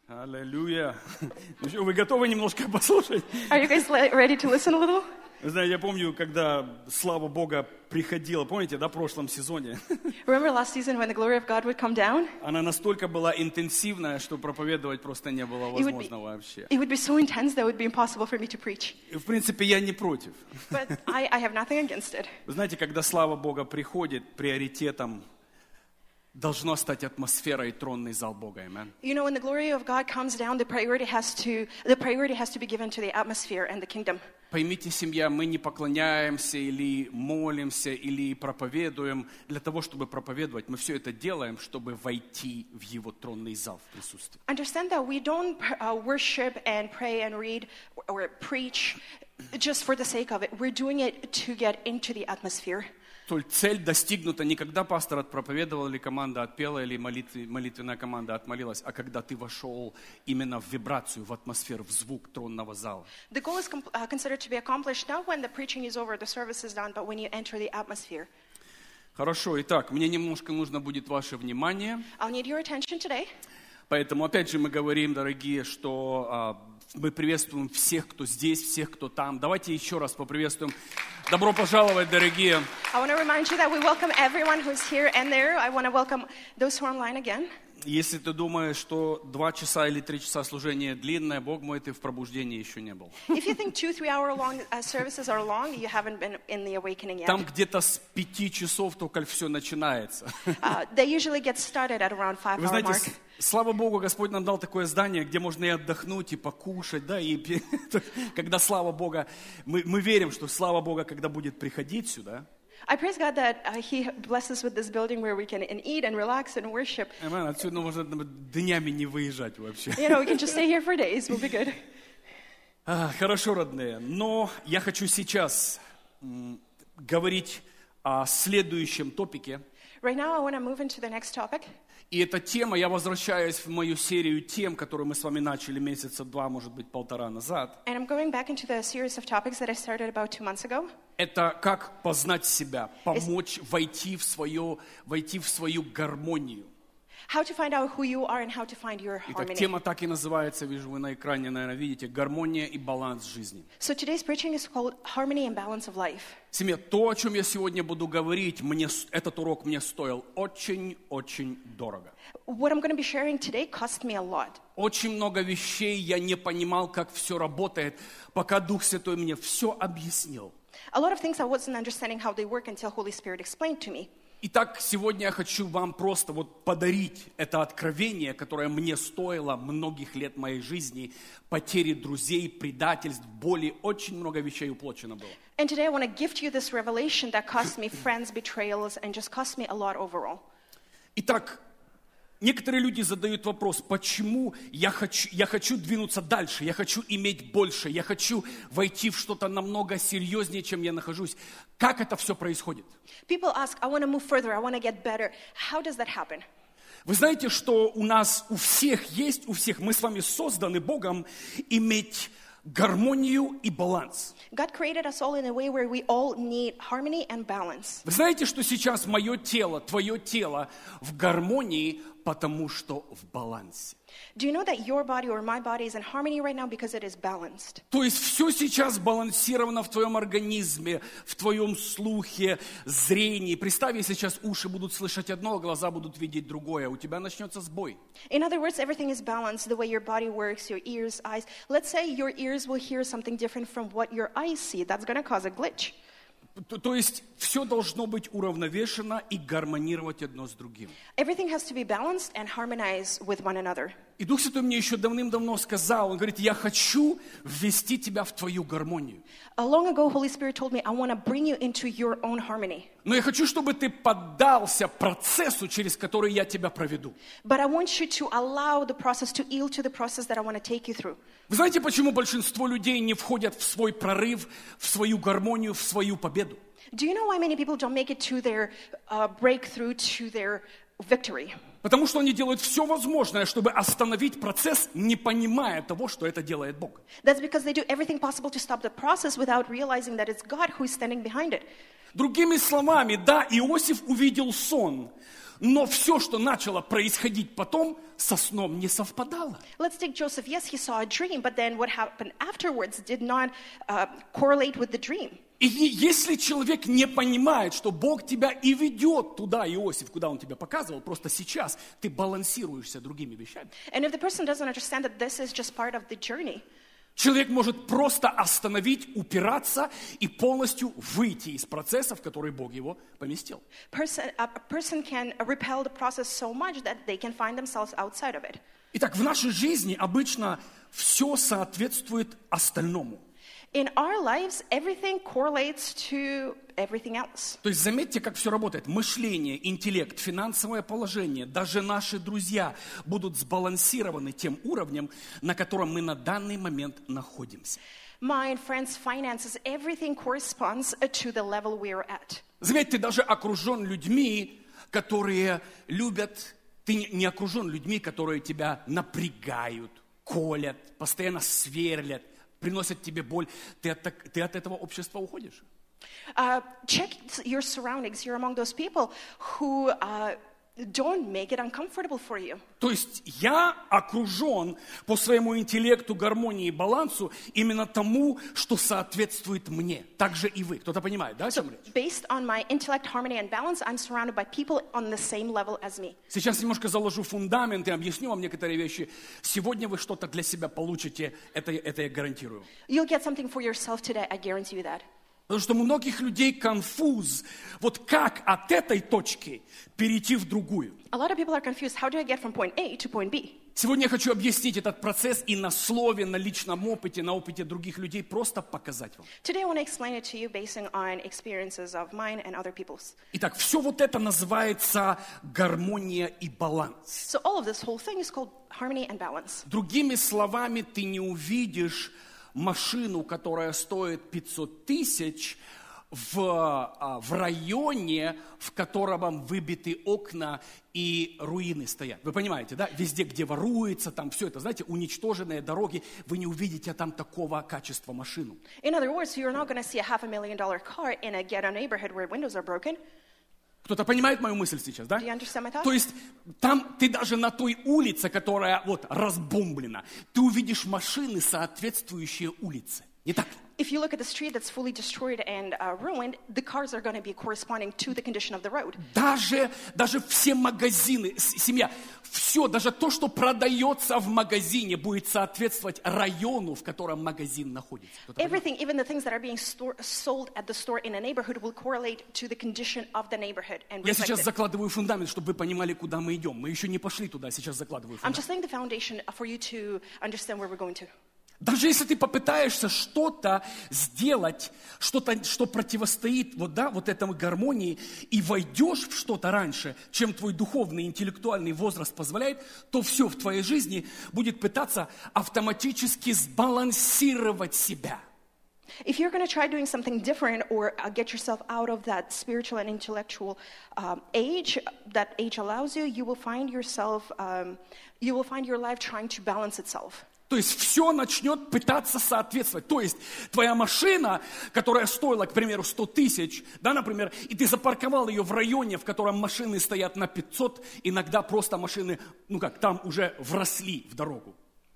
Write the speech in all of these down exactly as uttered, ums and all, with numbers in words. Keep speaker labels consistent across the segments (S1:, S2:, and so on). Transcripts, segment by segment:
S1: Аллилуйя. Ну что, вы готовы немножко послушать?
S2: Are you guys le- ready to listen a little?
S1: Вы знаете, я помню, когда слава Бога приходила, помните, да, в прошлом сезоне?
S2: Remember last season when the glory of God would come down?
S1: Она настолько была интенсивная, что проповедовать просто не было
S2: It would
S1: возможно
S2: be,
S1: вообще.
S2: it would be so intense that it would be impossible for me to preach.
S1: И, в принципе, я не против.
S2: But I, I have nothing against it.
S1: Вы знаете, когда слава Бога приходит, приоритетом должно стать атмосфера и тронный зал Бога. Amen.
S2: You know, when the glory of God comes down, the priority has to the priority has to be given to the atmosphere and the kingdom.
S1: Поймите, семья, мы не поклоняемся или молимся, или проповедуем для того, чтобы проповедовать. Мы все это делаем, чтобы войти в Его тронный зал в присутствии.
S2: Understand that we don't uh, worship and pray and read or preach just for the sake of it. We're doing it to get into the atmosphere.
S1: То есть цель достигнута не когда пастор отпроповедовал, или команда отпела, или молитв, молитвенная команда отмолилась, а когда ты вошел именно в вибрацию, в атмосферу, в звук тронного зала.
S2: The goal is com- uh, considered to be accomplished not when the preaching is over, the service is done, but when you enter the atmosphere.
S1: Хорошо, итак, мне немножко нужно будет ваше внимание.
S2: I'll need your attention today.
S1: Поэтому, опять же, мы говорим, дорогие, что а, мы приветствуем всех, кто здесь, всех, кто там. Давайте еще раз поприветствуем. Добро пожаловать, дорогие.
S2: I want to remind you that we welcome everyone who's here and there. I want to welcome those who are online again.
S1: Если ты думаешь, что два часа или три часа служения длинное, Бог мой, ты в пробуждении еще не был.
S2: If you think two, three hour long uh, services are long, you haven't been in the awakening yet.
S1: Там где-то с пяти часов только все начинается.
S2: Uh, they usually get started at around five
S1: Вы
S2: hour
S1: знаете,
S2: mark.
S1: с- слава Богу, Господь нам дал такое здание, где можно и отдохнуть, и покушать, да, и пе- когда слава Бога, мы, мы верим, что слава Бога, когда будет приходить сюда,
S2: I praise God that uh, He blesses us with this building where we can and eat and relax and worship.
S1: Amen, отсюда можно днями не выезжать вообще.
S2: You know, we can just stay here for days. We'll be good.
S1: А, Хорошо, родные, но я хочу сейчас м, говорить о следующем топике.
S2: Right now, I want to move into the next topic.
S1: И эта тема, я возвращаюсь в мою серию тем, которую мы с вами начали месяца два, может быть, полтора назад.
S2: And I'm going back into the series of topics that I started about two months ago.
S1: Это как познать себя, помочь войти в, свое, войти в свою гармонию.
S2: How to find out who you are and how to find your
S1: Итак,
S2: harmony.
S1: тема так и называется, вижу, вы на экране, наверное, видите, гармония и баланс жизни.
S2: So today's preaching is called Harmony and Balance of Life.
S1: Семья, то, о чем я сегодня буду говорить, мне, с- этот урок мне стоил очень-очень дорого.
S2: What I'm going to be sharing today cost me a lot.
S1: Очень много вещей я не понимал, как все работает, пока Дух Святой мне все объяснил.
S2: A lot of things I wasn't understanding how they work until Holy Spirit explained to me.
S1: Итак, сегодня я хочу вам просто вот подарить это откровение, которое мне стоило многих лет моей жизни, потери друзей, предательств, боли, очень много вещей уплочено было.
S2: And today I want to gift you this revelation that cost me friends, betrayals, and just cost me a lot overall.
S1: Итак, некоторые люди задают вопрос, почему я хочу, я хочу двинуться дальше, я хочу иметь больше, я хочу войти в что-то намного серьезнее, чем я нахожусь. Как это все происходит?
S2: People ask, I want to move further, I want to get better. How does that happen?
S1: Вы знаете, что у нас, у всех есть, у всех, мы с вами созданы Богом иметь гармонию и баланс.
S2: God created us all in a way where we all need harmony and balance.
S1: Вы знаете, что сейчас мое тело, твое тело в гармонии, потому что в балансе.
S2: Do you know that your body or my body is in harmony right now because it is balanced?
S1: То есть все сейчас балансировано в твоем организме, в твоем слухе, зрении. Представь, если сейчас уши будут слышать одно, а глаза будут видеть другое. У тебя начнется сбой.
S2: In other words, everything is balanced, the way your body works, your ears, eyes. Let's say your ears will hear something different from what your eyes see. That's going to cause a glitch.
S1: То, то есть все должно быть уравновешено и гармонировать одно с другим.
S2: Everything has to be balanced and harmonized with one another.
S1: И Дух Святой мне еще давным-давно сказал, Он говорит, я хочу ввести тебя в твою гармонию.
S2: Uh, long ago, Holy Spirit told me, I want to bring you into your own harmony.
S1: Но я хочу, чтобы ты поддался процессу, через который я тебя проведу.
S2: But I want you to allow the process, to yield to the process that I want to take you through.
S1: Вы знаете, почему большинство людей не входят в свой прорыв, в свою гармонию, в свою победу?
S2: Do you know why many people don't make it to their uh, breakthrough, to their victory?
S1: Потому что они делают все возможное, чтобы остановить процесс, не понимая того, что это делает Бог.
S2: That's because they do everything possible to stop the process without realizing that it's God who is standing behind it.
S1: Другими словами, да, Иосиф увидел сон, Но все, что начало происходить потом, со сном не совпадало.
S2: Let's take Joseph. Yes, he saw a dream, but then what happened afterwards did not uh, correlate with the dream.
S1: И если человек не понимает, что Бог тебя и ведет туда, Иосиф, куда Он тебя показывал, просто сейчас ты балансируешься другими вещами.
S2: And if the person doesn't understand that this is just part of the journey,
S1: человек может просто остановить, упираться и полностью выйти из процесса, в который Бог его поместил.
S2: person, a person can repel the process so much that they can find themselves outside of it.
S1: Итак, в нашей жизни обычно все соответствует остальному.
S2: In our lives, everything correlates to everything else.
S1: То есть заметьте, как все работает. Мышление, интеллект, финансовое положение, даже наши друзья будут сбалансированы тем уровнем, на котором мы на данный момент находимся.
S2: Mind, friends, finances, everything corresponds to the level we're at.
S1: Заметьте, ты даже окружен людьми, которые любят, ты не окружен людьми, которые тебя напрягают, колят, постоянно сверлят, приносят тебе боль. Ты от, ты от этого общества уходишь.
S2: Uh, check your surroundings. You're among those people who uh, don't make it uncomfortable for you.
S1: То есть я окружен по своему интеллекту, гармонии и балансу именно тому, что соответствует мне. Так же и вы. Кто-то понимает, да, о чем речь?
S2: Based on my intellect, harmony, and balance, I'm surrounded by people on the same level as me.
S1: Сейчас немножко заложу фундамент и объясню вам некоторые вещи. Сегодня вы что-то для себя получите, это, это я гарантирую.
S2: You'll get something for yourself today, I guarantee you that.
S1: Потому что у многих людей конфуз. Вот как от этой точки перейти в другую?
S2: A lot of people are confused. How do I get from point A to point B?
S1: Сегодня я хочу объяснить этот процесс и на слове, на личном опыте, на опыте других людей, просто показать вам.
S2: Today I want to explain it to you based on experiences of mine and other people's.
S1: Итак, все вот это называется гармония и баланс.
S2: So all of this whole thing is called harmony and balance.
S1: Другими словами, ты не увидишь машину, которая стоит пятьсот тысяч, в, в районе, в котором выбиты окна и руины стоят. Вы понимаете, да? Везде, где воруется, там все это, знаете, уничтоженные дороги, вы не увидите там такого качества машину.
S2: In other words, you're not going to see a half a million dollar car in a ghetto neighborhood where windows are broken.
S1: Кто-то понимает мою мысль сейчас, да?
S2: Do you understand my thought?
S1: То есть там ты даже на той улице, которая вот разбомблена, ты увидишь машины, соответствующие улице. Не так ли?
S2: If you look at the street that's fully destroyed and uh, ruined, the cars are going to be corresponding to the condition of the road.
S1: Даже, даже все магазины, с- семья, все, даже то, что продается в магазине, будет соответствовать району, в котором магазин находится. Кто-то понимает?
S2: Everything, even the things that are being store, sold at the store in a neighborhood, will correlate to the condition of the neighborhood and
S1: Я
S2: reflect
S1: сейчас
S2: it.
S1: закладываю фундамент, чтобы вы понимали, куда мы идем. Мы еще не пошли туда, сейчас закладываю
S2: I'm
S1: фундамент.
S2: just laying the foundation for you to understand where we're going to.
S1: Даже если ты попытаешься что-то сделать, что-то, что противостоит вот, да, вот этому гармонии, и войдешь в что-то раньше, чем твой духовный, интеллектуальный возраст позволяет, то все в твоей жизни будет пытаться автоматически сбалансировать себя.
S2: If you're going to try doing something different or uh, get yourself out of that spiritual and intellectual um, age that age allows you, you will find yourself, um, you will find your life trying to balance itself.
S1: То есть все начнет пытаться соответствовать. То есть твоя машина, которая стоила, к примеру, сто тысяч, да, например, и ты запарковал ее в районе, в котором машины стоят на пятьсот, иногда просто машины, ну как, там уже вросли в дорогу.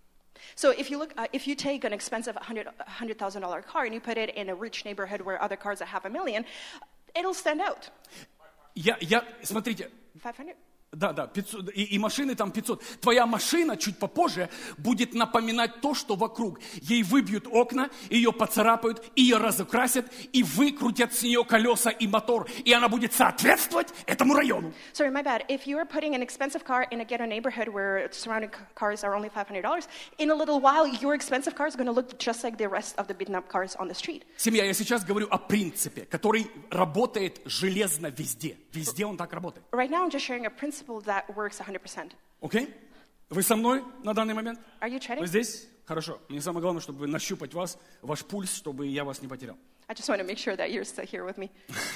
S2: So if you look, uh, if you take an expensive hundred hundred thousand dollar car and you put it in a rich neighborhood where other cars are half a million, it'll stand out.
S1: Я, я, смотрите,
S2: five hundred.
S1: да, да, пятьсот, и, и машины там пятьсот. Твоя машина чуть попозже будет напоминать то, что вокруг. Ей выбьют окна, ее поцарапают, ее разукрасят, и выкрутят с нее колеса и мотор. И она будет соответствовать этому району.
S2: Sorry, my bad. If you are putting an expensive car in a ghetto neighborhood where surrounding c- cars are only five hundred dollars, in a little while, your expensive car is going to look just like the rest of the beaten up cars on the street.
S1: Семья, я сейчас говорю о принципе, который работает железно везде. Везде он так работает.
S2: Right now, I'm just sharing a principle that works one hundred percent.
S1: Окей? Вы со мной на данный момент?
S2: Are you chatting?
S1: Вы здесь? Хорошо. Мне самое главное, чтобы нащупать вас, ваш пульс, чтобы я вас не потерял.
S2: I just want to make sure that you're still here with me.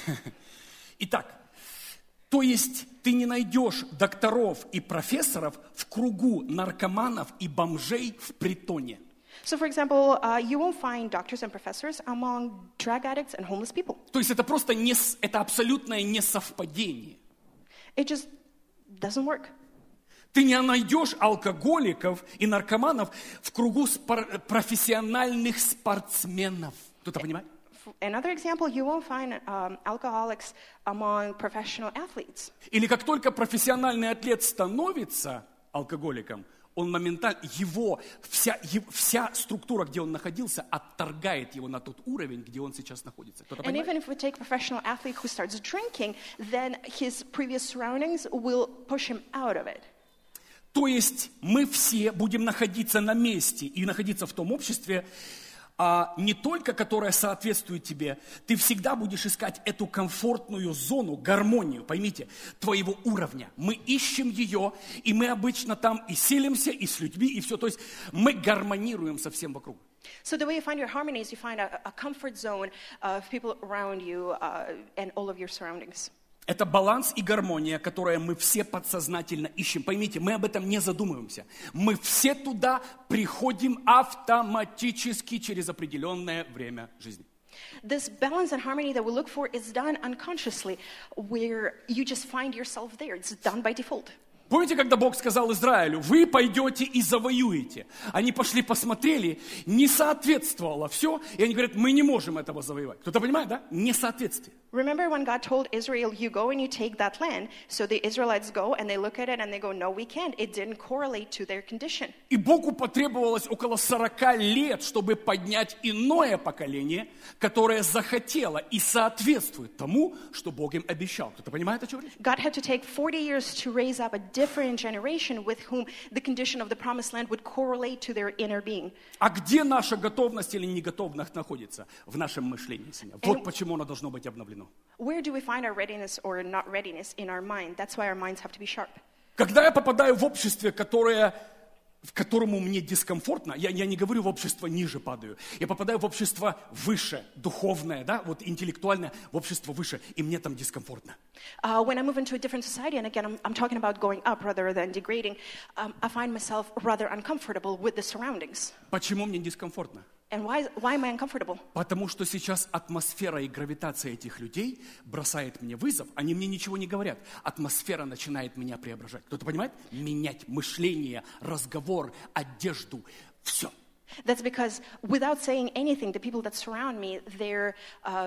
S1: Итак, то есть ты не найдешь докторов и профессоров в кругу наркоманов и бомжей в притоне.
S2: So, for example, uh, you won't find doctors and professors among drug addicts and homeless people.
S1: То есть это просто не, с- это абсолютное несовпадение.
S2: It just Doesn't work.
S1: Ты не найдешь алкоголиков и наркоманов в кругу спор- профессиональных спортсменов. Кто-то понимает?
S2: Another example, you won't find um, alcoholics among professional athletes.
S1: Или как только профессиональный атлет становится алкоголиком, он моментально, его, вся, его, вся структура, где он находился, отторгает его на тот уровень, где он сейчас находится. Кто-то
S2: And
S1: понимает?
S2: even if we take a professional athlete who starts drinking, then his previous surroundings will push him out of it.
S1: То есть мы все будем находиться на месте и находиться в том обществе, а не только которое соответствует тебе, ты всегда будешь искать эту комфортную зону, гармонию, поймите, твоего уровня. Мы ищем ее, и мы обычно там и селимся, и с людьми, и все. То есть мы гармонируем со всем вокруг.
S2: So the way you find your harmony is you find a, a comfort zone of people around you uh, and all of your surroundings.
S1: Это баланс и гармония, которые мы все подсознательно ищем. Поймите, мы об этом не задумываемся. Мы все туда приходим автоматически через определенное время жизни.
S2: This balance and harmony that we look for is done unconsciously, where you just find yourself there. It's done by default.
S1: Помните, когда Бог сказал Израилю, вы пойдете и завоюете? Они пошли, посмотрели, не соответствовало все, и они говорят, мы не можем этого завоевать. Кто-то понимает, да? Несоответствие.
S2: Remember when God told Israel, you go and you take that land. So the Israelites go and they look at it and they go, no, we can't. It didn't correlate to their condition.
S1: И Богу потребовалось около сорока лет, чтобы поднять иное поколение, которое захотело и соответствует тому, что Бог им обещал. Кто-то понимает, о чем речь?
S2: God had to take forty years to raise up a different generation with whom the condition of the promised land would correlate to their inner being.
S1: А где наша готовность или неготовность находится? В нашем мышлении, семья. Вот почему оно должно быть обновлено.
S2: Where do we find our readiness or not readiness in our mind? That's why our minds have to be sharp.
S1: Когда я попадаю в общество, которое, в которому мне дискомфортно, я, я не говорю в общество ниже падаю, я попадаю в общество выше, духовное, да, вот интеллектуальное, в общество выше, и мне там дискомфортно.
S2: Uh, when I move into a different society, and again, I'm, I'm talking about going up rather than degrading, um, I find myself rather uncomfortable with the surroundings.
S1: Почему мне дискомфортно?
S2: And why, why am I uncomfortable?
S1: Потому что сейчас атмосфера и гравитация этих людей бросает мне вызов, они мне ничего не говорят. Атмосфера начинает меня преображать. Кто-то понимает? Менять мышление, разговор, одежду, все.
S2: That's because without saying anything, the people that surround me, they're, uh,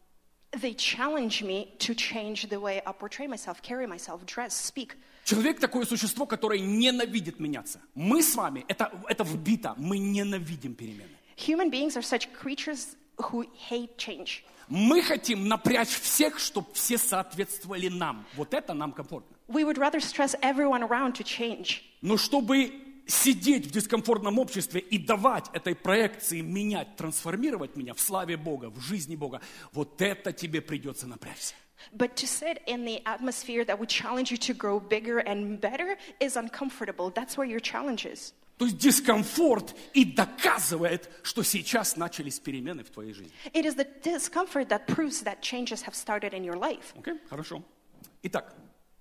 S2: they challenge me to change the way I portray myself, carry myself, dress, speak.
S1: Человек такое существо, которое ненавидит меняться. Мы с вами, это, это вбито, мы ненавидим перемены.
S2: Human beings are such creatures who hate change.
S1: Мы хотим напрячь всех, чтобы все соответствовали нам. Вот это нам комфортно.
S2: We would rather stress everyone around to change.
S1: Но чтобы сидеть в дискомфортном обществе и давать этой проекции менять, трансформировать меня в славе Бога, в жизни Бога, вот это тебе придется напрячься.
S2: But to sit in the atmosphere that would challenge you to grow bigger and better is uncomfortable. That's where your challenge is.
S1: То есть дискомфорт и доказывает, что сейчас начались перемены в твоей жизни.
S2: It is the discomfort that proves that changes have started in your life.
S1: Окей, хорошо. Итак,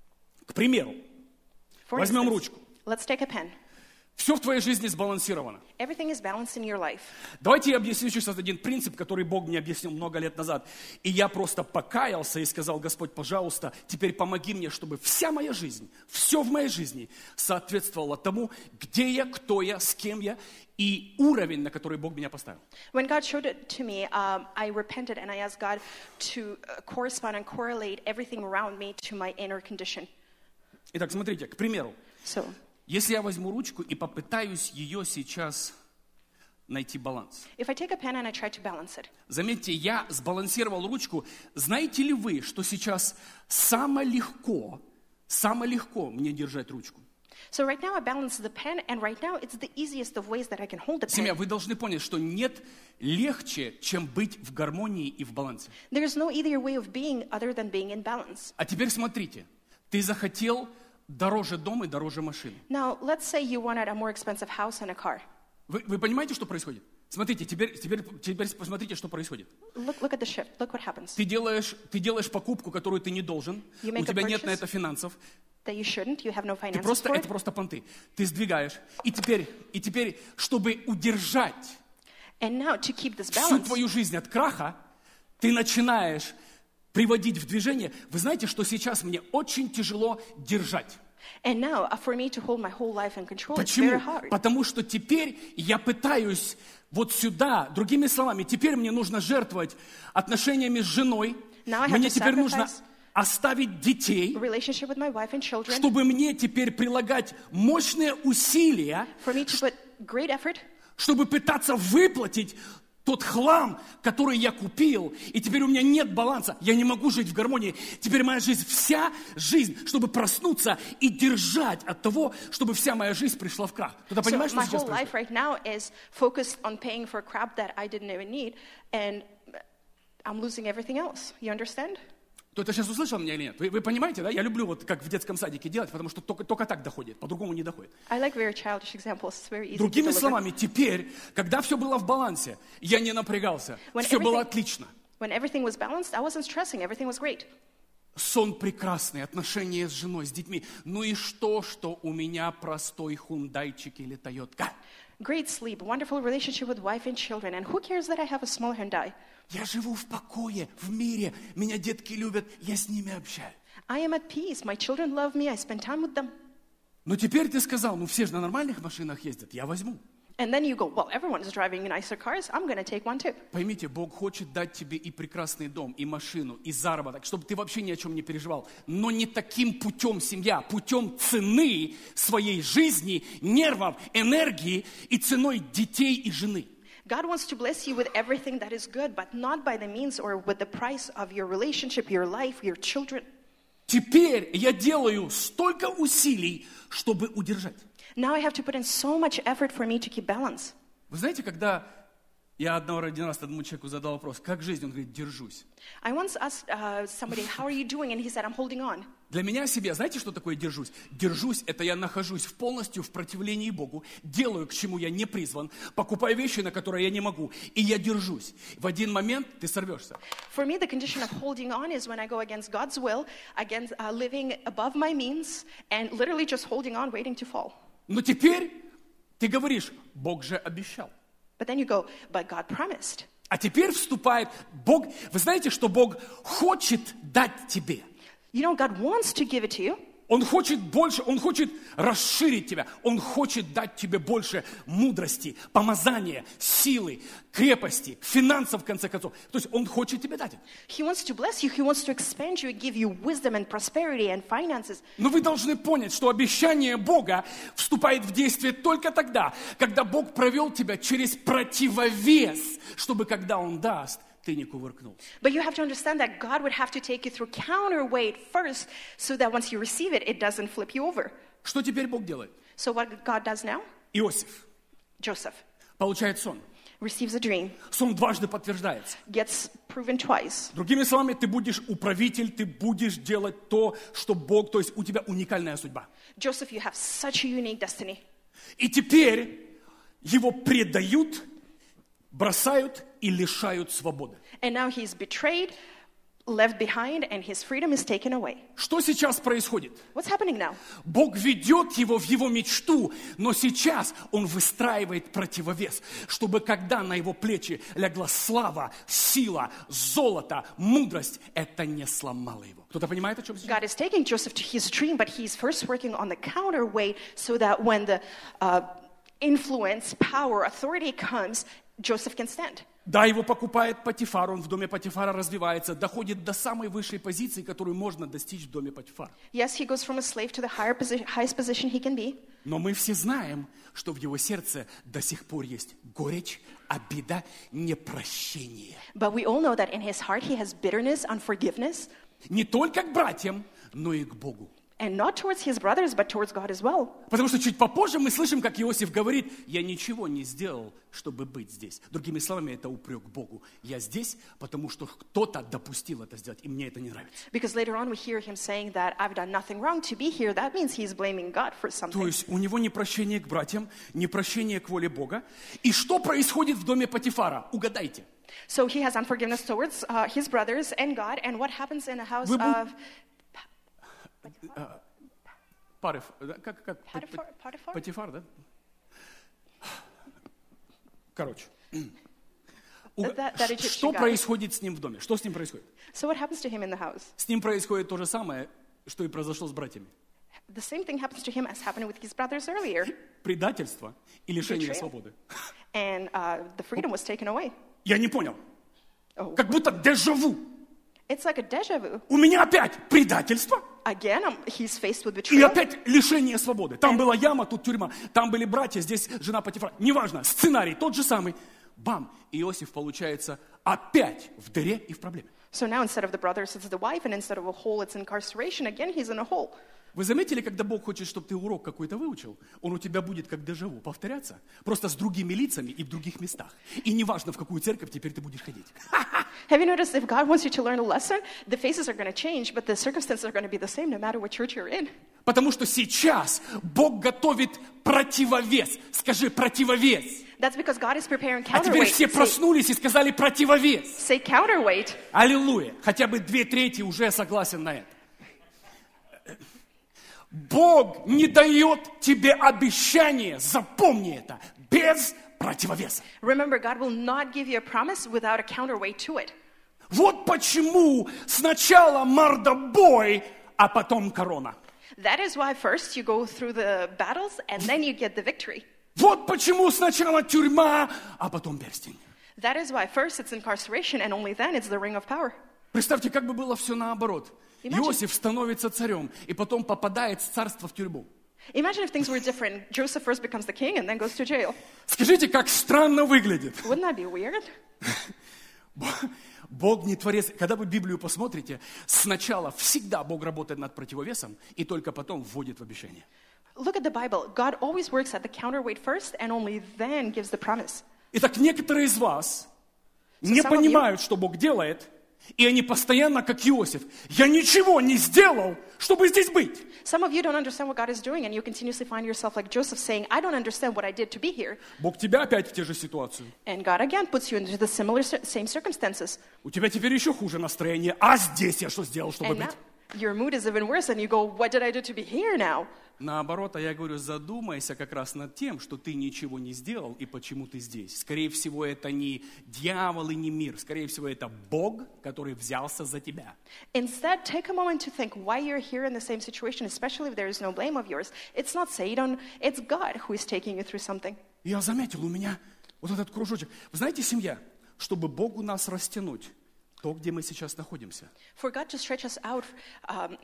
S1: к примеру,
S2: For
S1: возьмем
S2: instance,
S1: ручку.
S2: let's take a pen.
S1: Все в твоей жизни сбалансировано.
S2: Everything is balanced in your life.
S1: Давайте я объясню сейчас один принцип, который Бог мне объяснил много лет назад. И я просто покаялся и сказал, Господь, пожалуйста, теперь помоги мне, чтобы вся моя жизнь, все в моей жизни соответствовало тому, где я, кто я, с кем я и уровень, на который Бог меня поставил.
S2: When God showed it to me, um, I repented and I asked God to uh, correspond and correlate everything around me to my inner condition.
S1: Итак, смотрите, к примеру.
S2: So,
S1: Если я возьму ручку и попытаюсь ее сейчас найти баланс.
S2: if I take a pen and I try to balance it,
S1: Заметьте, я сбалансировал ручку. Знаете ли вы, что сейчас самое легко, самое легко мне держать ручку?
S2: so right now I balance the pen, and right now it's the easiest of ways that I can hold the
S1: Семья,
S2: pen.
S1: вы должны понять, что нет легче, чем быть в гармонии и в балансе.
S2: There's no easier way of being other than being in balance.
S1: А теперь смотрите, ты захотел дороже дом и дороже машины.
S2: Now, let's say you wanted a more expensive house and a car.
S1: Вы, вы понимаете, что происходит? Смотрите, теперь, теперь, теперь посмотрите, что происходит.
S2: Look, look at the shift. Look what happens.
S1: Ты делаешь, ты делаешь покупку, которую ты не должен,
S2: You
S1: у
S2: make a
S1: тебя нет на
S2: purchase.
S1: это финансов,
S2: That you shouldn't. You have no
S1: ты
S2: finances
S1: просто,
S2: for
S1: это
S2: it.
S1: просто понты. Ты сдвигаешь. И теперь, и теперь, чтобы удержать
S2: And now, to keep this
S1: всю
S2: balance,
S1: твою жизнь от краха, ты начинаешь приводить в движение. Вы знаете, что сейчас мне очень тяжело держать.
S2: And now, uh, for me to hold my whole life in control, it's
S1: Почему?
S2: very hard.
S1: Потому что теперь я пытаюсь вот сюда, другими словами, теперь мне нужно жертвовать отношениями с женой,
S2: Now I have
S1: мне
S2: to
S1: теперь нужно
S2: sacrifice
S1: оставить детей,
S2: relationship with my wife and children,
S1: чтобы мне теперь прилагать мощные усилия,
S2: for me to put great effort,
S1: чтобы пытаться выплатить тот хлам, который я купил, и теперь у меня нет баланса, я не могу жить в гармонии. Теперь моя жизнь, вся жизнь, чтобы проснуться и держать от того, чтобы вся моя жизнь пришла в крах. Кто-то
S2: so
S1: понимает, что
S2: my
S1: сейчас
S2: whole
S1: происходит?
S2: life right now is focused on paying for crap that I didn't even need, and I'm losing everything else. You understand?
S1: Кто-то сейчас услышал меня или нет? Вы, вы понимаете, да? Я люблю вот как в детском садике делать, потому что только, только так доходит, по-другому не доходит.
S2: I like very childish examples. It's very easy
S1: Другими
S2: to deliver.
S1: словами, теперь, когда все было в балансе, я не напрягался,
S2: When
S1: все было
S2: everything-
S1: отлично.
S2: When everything was balanced, I wasn't stressing. Everything was great.
S1: Сон прекрасный, отношения с женой, с детьми. Ну и что, что у меня простой хундайчик или Тойотка?
S2: Great sleep, wonderful relationship with wife and children, and who cares that I have a small Hyundai?
S1: Я живу в покое, в мире, меня детки любят, я с ними общаюсь.
S2: I am at peace. My children love me. I spend time with them.
S1: Но теперь ты сказал, ну все же на нормальных машинах ездят, я возьму.
S2: And then you go, well, everyone is driving nicer cars. I'm going to take one too.
S1: Поймите, Бог хочет дать тебе и прекрасный дом, и машину, и заработок, чтобы ты вообще ни о чем не переживал. Но не таким путем семья, путем цены своей жизни, нервов, энергии и ценой детей и жены.
S2: God wants to bless you with everything that is good, but not by the means or with the price of your relationship, your life, your children.
S1: Теперь я делаю столько усилий, чтобы удержать.
S2: Now I have to put in so much effort for me to keep balance.
S1: Вы знаете, когда я одного один раз одному человеку задал вопрос, как жизнь, он говорит, держусь.
S2: I once asked uh, somebody, how are you doing? And he said, I'm holding on.
S1: Для меня себе, знаете, что такое держусь? Держусь, это я нахожусь в полностью в противлении Богу, делаю, к чему я не призван, покупаю вещи, на которые я не могу, и я держусь. В один момент ты сорвешься.
S2: For me, the condition of holding on is when I go against God's will, against uh, living above my means, and literally just holding on, waiting to fall.
S1: Но теперь ты говоришь, Бог же обещал.
S2: But then you go, but God promised.
S1: А теперь вступает Бог. Вы знаете, что Бог хочет дать тебе?
S2: You know, God wants to give it to you.
S1: Он хочет больше, Он хочет расширить тебя. Он хочет дать тебе больше мудрости, помазания, силы, крепости, финансов, в конце концов. То есть Он хочет тебе дать это.
S2: He wants to bless you. He wants to expand you and give you wisdom and prosperity and finances.
S1: Но вы должны понять, что обещание Бога вступает в действие только тогда, когда Бог провел тебя через противовес, чтобы когда Он даст, ты не кувыркнулся.
S2: But you have to understand that God would have to take you through counterweight first so that once you receive it, it doesn't flip you over.
S1: Что теперь Бог делает?
S2: So what God does now?
S1: Иосиф
S2: Joseph
S1: получает сон.
S2: receives a dream,
S1: Сон дважды подтверждается.
S2: gets proven twice.
S1: Другими словами, ты будешь управитель, ты будешь делать то, что Бог, то есть у тебя уникальная судьба.
S2: Joseph, you have such a unique destiny.
S1: И теперь его предают, бросают и лишают свободы.
S2: And now he's betrayed, left behind, and his freedom is taken away.
S1: Что сейчас происходит?
S2: What's happening now?
S1: Бог ведет его в его мечту, но сейчас он выстраивает противовес, чтобы когда на его плечи легла слава, сила, золото, мудрость, это не сломало его. Кто-то понимает, о чем сейчас?
S2: God is taking Joseph to his dream, but he's first working on the counterweight so that when the uh, influence, power, authority comes, Joseph can stand.
S1: Да, его покупает Потифар, он в доме Потифара развивается, доходит до самой высшей позиции, которую можно достичь в доме Потифара.
S2: Yes, he goes from a slave to the higher position, highest position he can be.
S1: Но мы все знаем, что в его сердце до сих пор есть горечь, обида, непрощение.
S2: But we all know that in his heart he has bitterness, unforgiveness,
S1: Не только к братьям, но и к Богу.
S2: and not towards his brothers, but towards God as well.
S1: Потому что чуть попозже мы слышим, как Иосиф говорит, я ничего не сделал, чтобы быть здесь. Другими словами, это упрек Богу. Я здесь, потому что кто-то допустил это сделать, и мне это не нравится.
S2: Because later on we hear him saying that I've done nothing wrong to be here. That means he's blaming God for
S1: То
S2: something.
S1: есть у него непрощение к братьям, непрощение к воле Бога. И что происходит в доме Потифара? Угадайте.
S2: So he has unforgiveness towards uh, his brothers and God. And what happens in the house
S1: Вы бу-
S2: of
S1: Париф, да? Как, как?
S2: Potiphar? Potiphar?
S1: Потифар, да? Короче. Уга-
S2: That- that Egyptian
S1: Что
S2: guy.
S1: происходит с ним в доме? Что с ним происходит?
S2: So what happens to him in the house?
S1: С ним происходит то же самое, что и произошло с братьями.
S2: The same thing happens to him as happened with his brothers earlier.
S1: Предательство и лишение
S2: Betrayal.
S1: свободы.
S2: And uh, the freedom was taken away.
S1: Я не понял.
S2: Oh.
S1: Как будто дежавю.
S2: It's like a deja vu.
S1: У меня опять предательство
S2: Again, um, he's faced with
S1: и
S2: betrayal.
S1: опять лишение свободы. Там была яма, тут тюрьма. Там были братья, здесь жена Потифара. Неважно, сценарий тот же самый. Бам! Иосиф, получается, опять в дыре и в проблеме.
S2: So now instead of the brothers, it's the wife, and instead of a hole, it's incarceration. Again, he's in a hole.
S1: Вы заметили, когда Бог хочет, чтобы ты урок какой-то выучил, Он у тебя будет как дежавю повторяться, просто с другими лицами и в других местах. И неважно, в какую церковь теперь ты будешь ходить.
S2: Have you noticed if God wants you to learn a lesson, the faces are going to change, but the circumstances are going to be the same no matter what church you're in?
S1: Потому что сейчас Бог готовит противовес. Скажи, противовес.
S2: That's because God is preparing
S1: А теперь
S2: counterweight.
S1: все
S2: Say,
S1: проснулись и сказали противовес.
S2: say counterweight.
S1: Аллилуйя. Хотя бы две трети уже согласен на это. Бог не дает тебе обещание, запомни это, без противовеса.
S2: Remember, God will not give you a promise without a counterweight to it.
S1: Вот почему сначала мордобой, а потом корона.
S2: That is why first you go through the battles and then you get the victory.
S1: Вот почему сначала тюрьма, а потом перстень.
S2: That is why first it's incarceration and only then it's the ring of power.
S1: Представьте, как бы было все наоборот.
S2: Imagine.
S1: Иосиф становится царем и потом попадает с царства в тюрьму.
S2: Imagine if things were different. Joseph first becomes the king and then goes to jail.
S1: Скажите, как странно выглядит.
S2: Wouldn't that be weird?
S1: Бог не творец. Когда вы Библию посмотрите, сначала всегда Бог работает над противовесом и только потом вводит в обещание.
S2: Look at the Bible. God always works at the counterweight first and only then gives the promise.
S1: Итак, некоторые из вас не
S2: some of you-
S1: понимают, что Бог делает, и они постоянно, как Иосиф, я ничего не сделал, чтобы здесь быть.
S2: Some of you don't understand what God is doing and you continuously find yourself like Joseph saying, I don't understand what I did to be here.
S1: Bог тебя опять в те же ситуации.
S2: And God again puts you into the similar cir- same circumstances.
S1: У тебя теперь еще хуже настроение. А здесь я что сделал, чтобы
S2: And now
S1: быть?
S2: your mood is even worse and you go, what did I do to be here now?
S1: Наоборот, а я говорю, задумайся как раз над тем, что ты ничего не сделал и почему ты здесь. Скорее всего, это не дьявол и не мир. Скорее всего, это Бог, который взялся за тебя.
S2: Instead, take a moment to think why you're here in the same situation, especially if there is no blame of yours. It's not Satan, it's God who is taking you through something.
S1: Я заметил, у меня вот этот кружочек. Вы знаете, семья, чтобы Богу нас растянуть, то, где мы сейчас находимся,
S2: For God to stretch us out, um,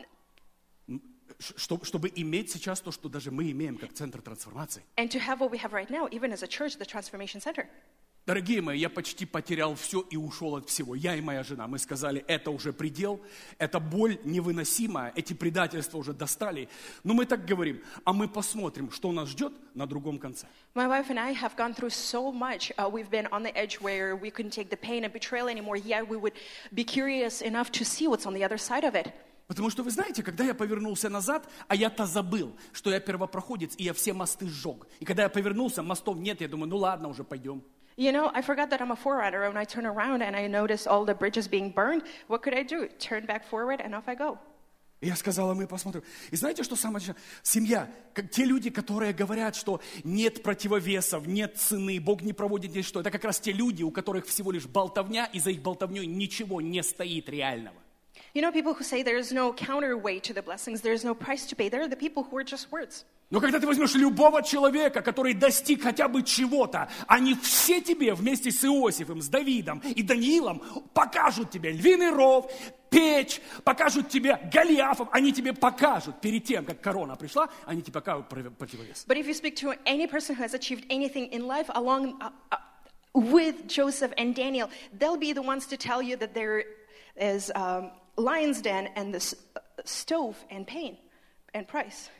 S1: ш- что- чтобы иметь сейчас то, что даже мы имеем как центр трансформации.
S2: and to have what we have right now, even as a church, the Transformation Center.
S1: Дорогие мои, я почти потерял все и ушел от всего. Я и моя жена, мы сказали, это уже предел, эта боль невыносимая, эти предательства уже достали. Но мы так говорим, а мы посмотрим, что нас ждет на другом конце.
S2: My wife and I have gone through so much. Uh, we've been on the edge where we couldn't take the pain and betrayal anymore, yet we would be curious enough to see what's on the other side of it.
S1: Потому что, вы знаете, когда я повернулся назад, а я-то забыл, что я первопроходец, и я все мосты сжег. И когда я повернулся, мостов нет, я думаю, ну ладно, уже пойдем.
S2: You know, I forgot that I'm a forerunner. When I turn around and I notice all the bridges being burned, what could I do? Turn back forward and off I go.
S1: И я сказала, мы посмотрим. И знаете, что самое интересное? Семья, как те люди, которые говорят, что нет противовесов, нет цены, Бог не проводит ничто. Это как раз те люди, у которых всего лишь болтовня, и за их болтовней ничего не стоит реального.
S2: You know, people who say there is no counterweight to the blessings, there is no price to pay. They're the people who are just words.
S1: Но когда ты возьмешь любого человека, который достиг хотя бы чего-то, они все тебе вместе с Иосифом, с Давидом и Даниилом покажут тебе львиный ров, печь, покажут тебе Голиафов, они тебе покажут перед тем, как корона пришла, они тебе покажут противовес.
S2: But if you speak to any person who has achieved anything in life along uh, uh, with Joseph and Daniel, they'll be the ones to tell you that there is um, lion's den and the uh, stove and pain and price.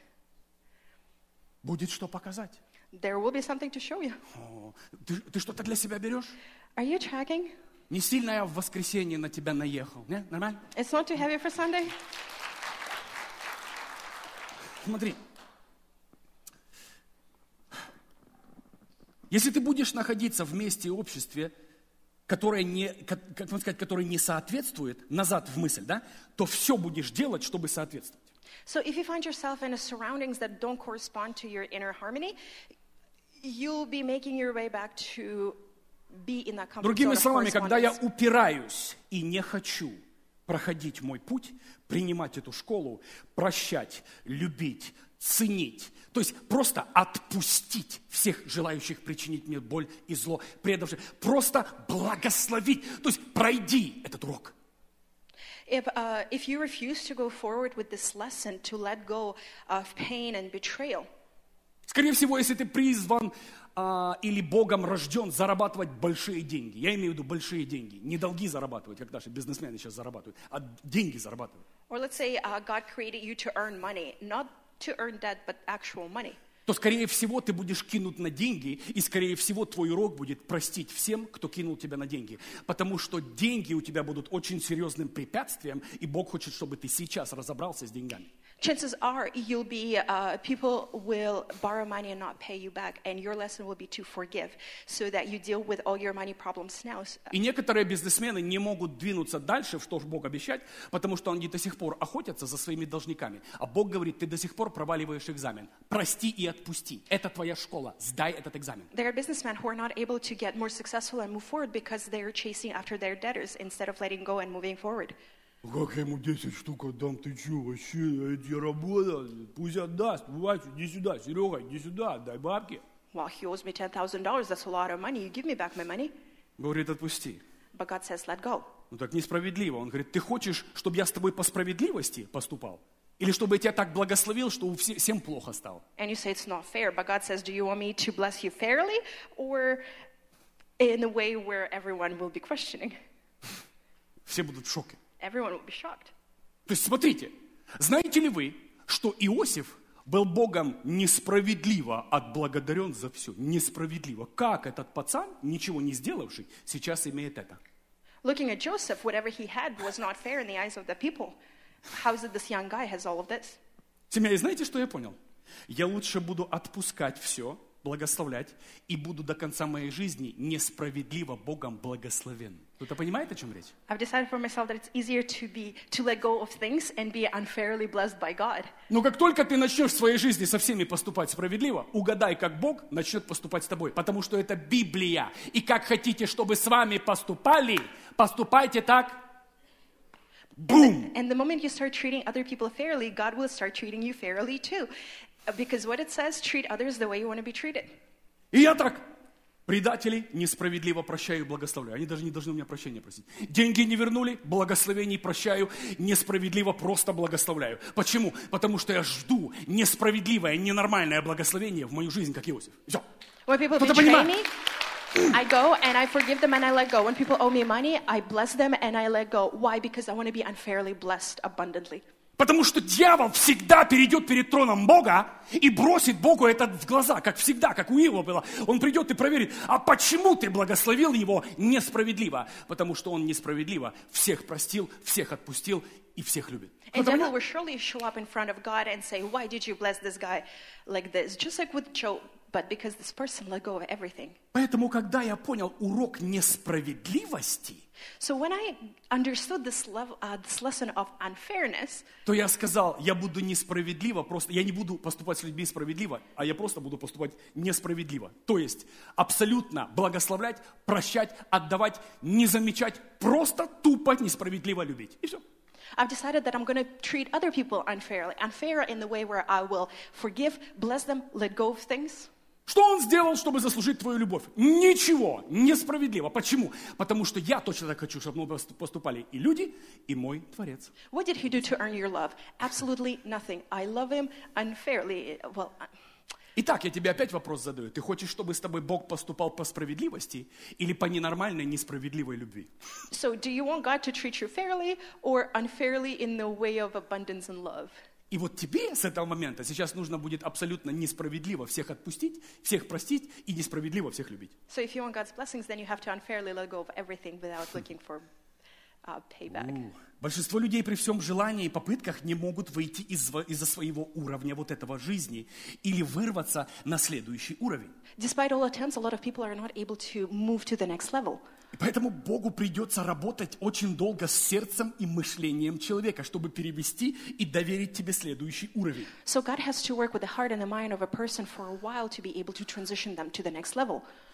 S1: Будет что показать.
S2: There will be something to show you.
S1: О, ты, ты что-то для себя берешь?
S2: Are you tracking?
S1: Не сильно я в воскресенье на тебя наехал. Не? Нормально?
S2: It's not too heavy for Sunday?
S1: Смотри. Если ты будешь находиться в месте и обществе, которое не, как, как сказать, которое не соответствует, назад в мысль, да, то все будешь делать, чтобы соответствовать.
S2: So if you find yourself in a surroundings that don't correspond to your inner harmony, you'll be making your way back to be in that comfort zone
S1: Другими
S2: of
S1: словами, когда я
S2: correspondence.
S1: упираюсь и не хочу проходить мой путь, принимать эту школу, прощать, любить, ценить. То есть просто отпустить всех желающих причинить мне боль и зло, предавших. Просто благословить. То есть пройди этот урок.
S2: If, uh, if you refuse to go forward with this lesson, to let go of pain and betrayal,
S1: скорее всего, если ты призван а, или Богом рожден зарабатывать большие деньги, я имею в виду большие деньги, не долги зарабатывать, как наши бизнесмены сейчас зарабатывают, а деньги зарабатывать.
S2: or let's say uh, God created you to earn money, not to earn debt, but actual money,
S1: то, скорее всего, ты будешь кинут на деньги, и, скорее всего, твой урок будет простить всем, кто кинул тебя на деньги. Потому что деньги у тебя будут очень серьезным препятствием, и Бог хочет, чтобы ты сейчас разобрался с деньгами.
S2: chances are you'll be, uh, people will borrow money and not pay you back, and your lesson will be to forgive, so that you deal with all your money problems now.
S1: И некоторые бизнесмены не могут двинуться дальше, что Бог обещает, потому что они до сих пор охотятся за своими должниками. А Бог говорит, ты до сих пор проваливаешь экзамен. Прости и отпусти. Это твоя школа. Сдай этот экзамен.
S2: There are businessmen who are not able to get more successful and move forward because they are chasing after their debtors instead of letting go and moving forward.
S3: Как я ему десять штук отдам, ты чё, вообще, эти работа, пусть отдаст, Вася, иди сюда, Серега, иди сюда, дай бабки.
S2: Well, he owes me ten thousand dollars, that's a lot of money, you give me back my money.
S1: Говорит, отпусти.
S2: But God says, let go.
S1: Ну так несправедливо. Он говорит, ты хочешь, чтобы я с тобой по справедливости поступал? Или чтобы я тебя так благословил, что у все- всем плохо стало?
S2: And you say it's not fair, but God says, do you want me to bless you fairly or in a way where everyone will be questioning?
S1: Все будут в шоке.
S2: Everyone will be shocked.
S1: То есть смотрите, знаете ли вы, что Иосиф был Богом несправедливо отблагодарен за все? Несправедливо. Как этот пацан, ничего не сделавший, сейчас имеет это?
S2: Looking at Joseph, whatever he had was not fair in the eyes of the people. How is it this young guy has all of this?
S1: Семья, и знаете, что я понял? Я лучше буду отпускать все, благословлять, и буду до конца моей жизни несправедливо Богом благословен. Кто-то понимает, о чем речь?
S2: I've decided for myself that it's easier to be to let go of things and be unfairly blessed by God.
S1: Но как только ты начнешь в своей жизни со всеми поступать справедливо, угадай, как Бог начнет поступать с тобой. Потому что это Библия. И как хотите, чтобы с вами поступали, поступайте так. Бум!
S2: And the moment you start treating other people fairly, God will start treating you fairly too. Because what it says, treat others the way you want to be treated.
S1: И я так. Предателей несправедливо прощаю и благословляю. Они даже не должны у меня прощения просить. Деньги не вернули, благословений прощаю, несправедливо просто благословляю. Почему? Потому что я жду несправедливое, ненормальное благословение в мою жизнь, как Иосиф. Все.
S2: When people
S1: Кто-то
S2: betray
S1: понимает?
S2: me, I go and I forgive them and I let go. When people owe me money, I bless them and I let go. Why? Because I want to be unfairly blessed abundantly.
S1: Потому что дьявол всегда перейдет перед троном Бога и бросит Богу это в глаза, как всегда, как у Иова было. Он придет и проверит, а почему ты благословил его несправедливо? Потому что он несправедливо всех простил, всех отпустил и всех любит.
S2: And devil will surely show up in front of God and say, why did you bless this guy like this? Just like with Job, but because this person let go of everything.
S1: Поэтому, когда я понял урок несправедливости,
S2: So when I understood this, level, uh, this lesson of unfairness,
S1: то я сказал, я буду несправедливо, просто я не буду поступать с людьми справедливо, а я просто буду поступать несправедливо. То есть абсолютно благословлять, прощать, отдавать, не замечать, просто тупо несправедливо любить. И все.
S2: I've decided that I'm going to treat other people unfairly. Unfair in the way where I will forgive, bless them, let go of things.
S1: Что он сделал, чтобы заслужить твою любовь? Ничего, несправедливо. Почему? Потому что я точно так хочу, чтобы мы поступали и люди, и мой Творец.
S2: What did he do to earn your love? Absolutely nothing. I love him unfairly. Well,
S1: Итак, я тебе опять вопрос задаю. Ты хочешь, чтобы с тобой Бог поступал по справедливости или по ненормальной, несправедливой любви?
S2: so do you want God to treat you fairly or unfairly in the way of abundance and love?
S1: И вот тебе с этого момента сейчас нужно будет абсолютно несправедливо всех отпустить, всех простить и несправедливо всех любить.
S2: So if you want God's blessings, then you have to unfairly let go of everything without looking for uh, payback.
S1: Большинство людей при всем желании и попытках не могут выйти из, из-за своего уровня вот этого жизни или вырваться на следующий уровень.
S2: Despite all attempts, a lot of people are not able to move to the next level.
S1: И поэтому Богу придется работать очень долго с сердцем и мышлением человека, чтобы перевести и доверить тебе следующий уровень.
S2: So God has to work with the heart and the mind of a person for a while to be able to transition them to the next level.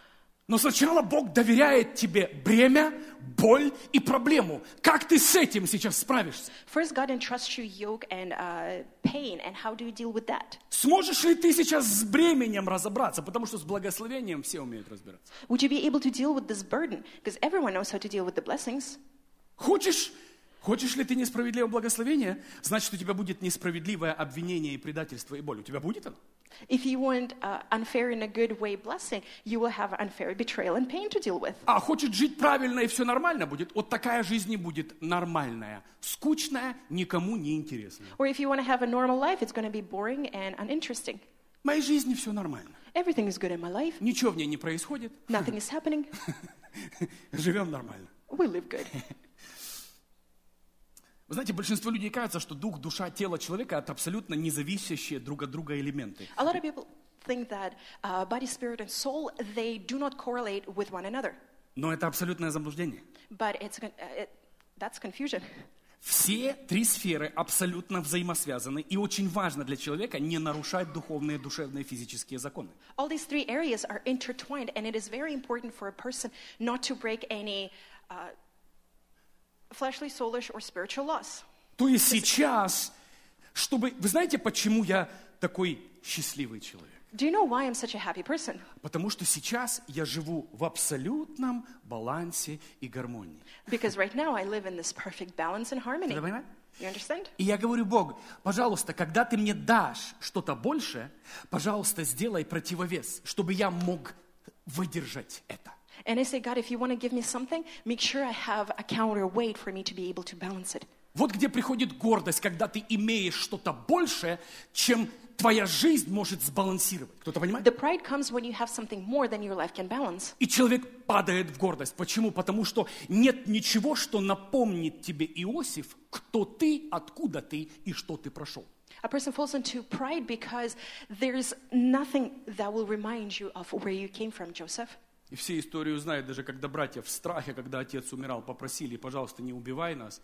S1: Но сначала Бог доверяет тебе бремя, боль и проблему. Как ты с этим сейчас справишься?
S2: First, God entrusts you yoke and uh, pain, and how do you deal with that?
S1: Сможешь ли ты сейчас с бременем разобраться? Потому что с благословением все умеют разбираться.
S2: Would you be able to deal with this burden? Because everyone knows how to deal with the blessings.
S1: Хочешь, хочешь ли ты несправедливого благословения? Значит, у тебя будет несправедливое обвинение и предательство и боль. У тебя будет оно?
S2: If you want uh, unfair in a good way blessing, you will have unfair betrayal and pain to deal with.
S1: А хочет жить правильно и все нормально будет? Вот такая жизнь не будет нормальная. Скучная, никому не интересная.
S2: Or if you want to have a normal life, it's going to be boring and uninteresting.
S1: В моей жизни все нормально.
S2: Everything is good in my life.
S1: Ничего в ней не происходит.
S2: Nothing is happening.
S1: Живем нормально.
S2: We live good.
S1: Вы знаете, большинство людей кажется, что дух, душа, тело человека – это абсолютно независящие друг от друга элементы.
S2: A lot of people think that uh, body, spirit, and soul, they do not correlate with one another.
S1: Но это абсолютное заблуждение.
S2: But it's, uh, it, that's confusion.
S1: Все три сферы абсолютно взаимосвязаны, и очень важно для человека не нарушать духовные, душевные, физические законы.
S2: All these three areas are intertwined, and it is very important for a person not to break any uh, fleshly, soulish, or spiritual laws.
S1: То есть сейчас, чтобы... Вы знаете, почему я такой счастливый человек?
S2: Do you know why I'm such a happy person?
S1: Потому что сейчас я живу в абсолютном балансе и гармонии.
S2: Because right now I live in this perfect balance and harmony.
S1: Ты понимаешь?
S2: You understand?
S1: И я говорю, Бог, пожалуйста, когда ты мне дашь что-то больше, пожалуйста, сделай противовес, чтобы я мог выдержать это.
S2: And I say, God, if you want to give me something, make sure I have a counterweight for me to be able to balance it.
S1: Вот где приходит гордость, когда ты имеешь что-то большее, чем твоя жизнь может сбалансировать. Кто-то понимает?
S2: The pride comes when you have something more than your life can balance.
S1: И человек падает в гордость. Почему? Потому что нет ничего, что напомнит тебе, Иосиф, кто ты, откуда ты и что ты прошел.
S2: A person falls into pride because there's nothing that will remind you of where you came from, Joseph.
S1: И все историю знают, даже когда братья в страхе, когда отец умирал, попросили, пожалуйста, не убивай нас.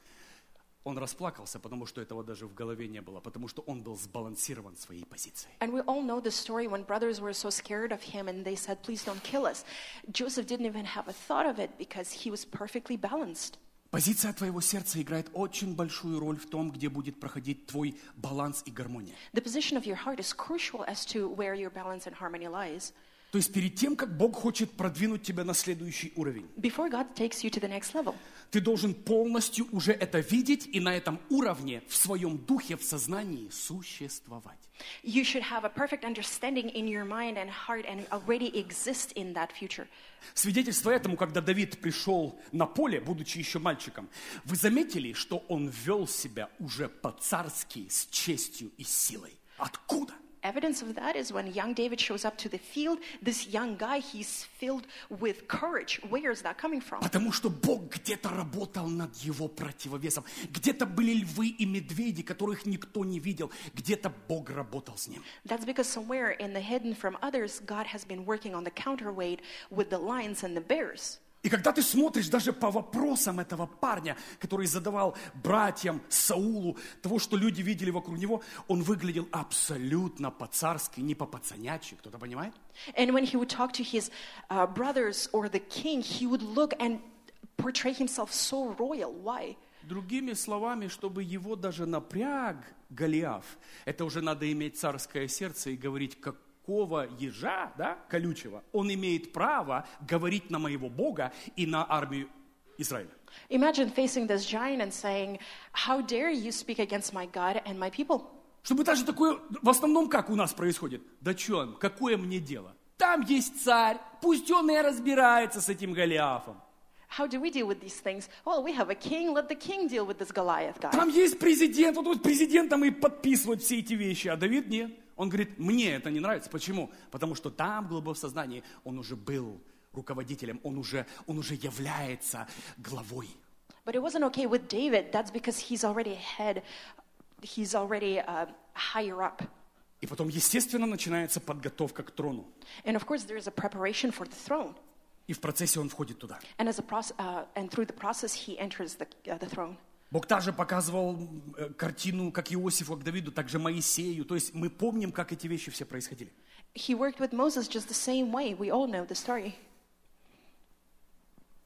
S1: Он расплакался, потому что этого даже в голове не было, потому что он был сбалансирован своей позицией.
S2: And we all know the story when brothers were so scared of him and they said, please don't kill us. Joseph didn't even have a thought of it because he was perfectly balanced.
S1: Позиция твоего сердца играет очень большую роль в том, где будет проходить твой баланс и гармония.
S2: The position of your heart is crucial as to where your balance and harmony lies.
S1: То есть перед тем, как Бог хочет продвинуть тебя на следующий уровень,
S2: Before God takes you to the next level,
S1: ты должен полностью уже это видеть и на этом уровне в своем духе, в сознании существовать.
S2: you should have a perfect understanding in your mind and heart and already exist in that future.
S1: Свидетельство этому, когда Давид пришел на поле, будучи еще мальчиком, вы заметили, что он вел себя уже по-царски, с честью и силой? Откуда?
S2: Evidence of that is when young David shows up to the field, this young guy, he's filled with courage. Where is that coming from?
S1: Потому что Бог где-то работал над его противовесом. Где-то были львы и медведи, которых никто не видел. Где-то Бог работал с ним.
S2: That's because somewhere in the hidden from others, God has been working on the counterweight with the lions and the bears.
S1: И когда ты смотришь даже по вопросам этого парня, который задавал братьям Саулу, того, что люди видели вокруг него, он выглядел абсолютно по-царски, не по-пацанячи. Кто-то понимает?
S2: And when he would talk to his uh, brothers or the king, he would look and portray himself so royal. Why?
S1: Другими словами, чтобы его даже напряг Голиаф, это уже надо иметь царское сердце и говорить, как какого ежа, да, колючего, он имеет право говорить на моего Бога и на армию Израиля.
S2: Imagine facing this giant and saying, how dare you speak against my God and my people?
S1: Чтобы даже такое, в основном как у нас происходит? Да что, какое мне дело? Там есть царь, пусть он и разбирается с этим Голиафом.
S2: How do we deal with these things? Well, we have a king, let the king deal with this Goliath guy.
S1: Там есть президент, вот, вот президентом и подписывать все эти вещи, а Давид нет. Он говорит, мне это не нравится. Почему? Потому что там, глубоко в сознании, он уже был руководителем, он уже, он уже является главой.
S2: But it wasn't okay with David. That's because he's already head, he's already uh, higher up.
S1: И потом, естественно, начинается подготовка к трону.
S2: And of course, there is a preparation for the throne.
S1: И в процессе он входит туда.
S2: And as a process, uh, and through the process, he enters the, uh, the throne.
S1: Бог также показывал картину, как Иосифу, как Давиду, также Моисею. То есть мы помним, как эти вещи все происходили.
S2: He worked with Moses just the same way. We all know the story.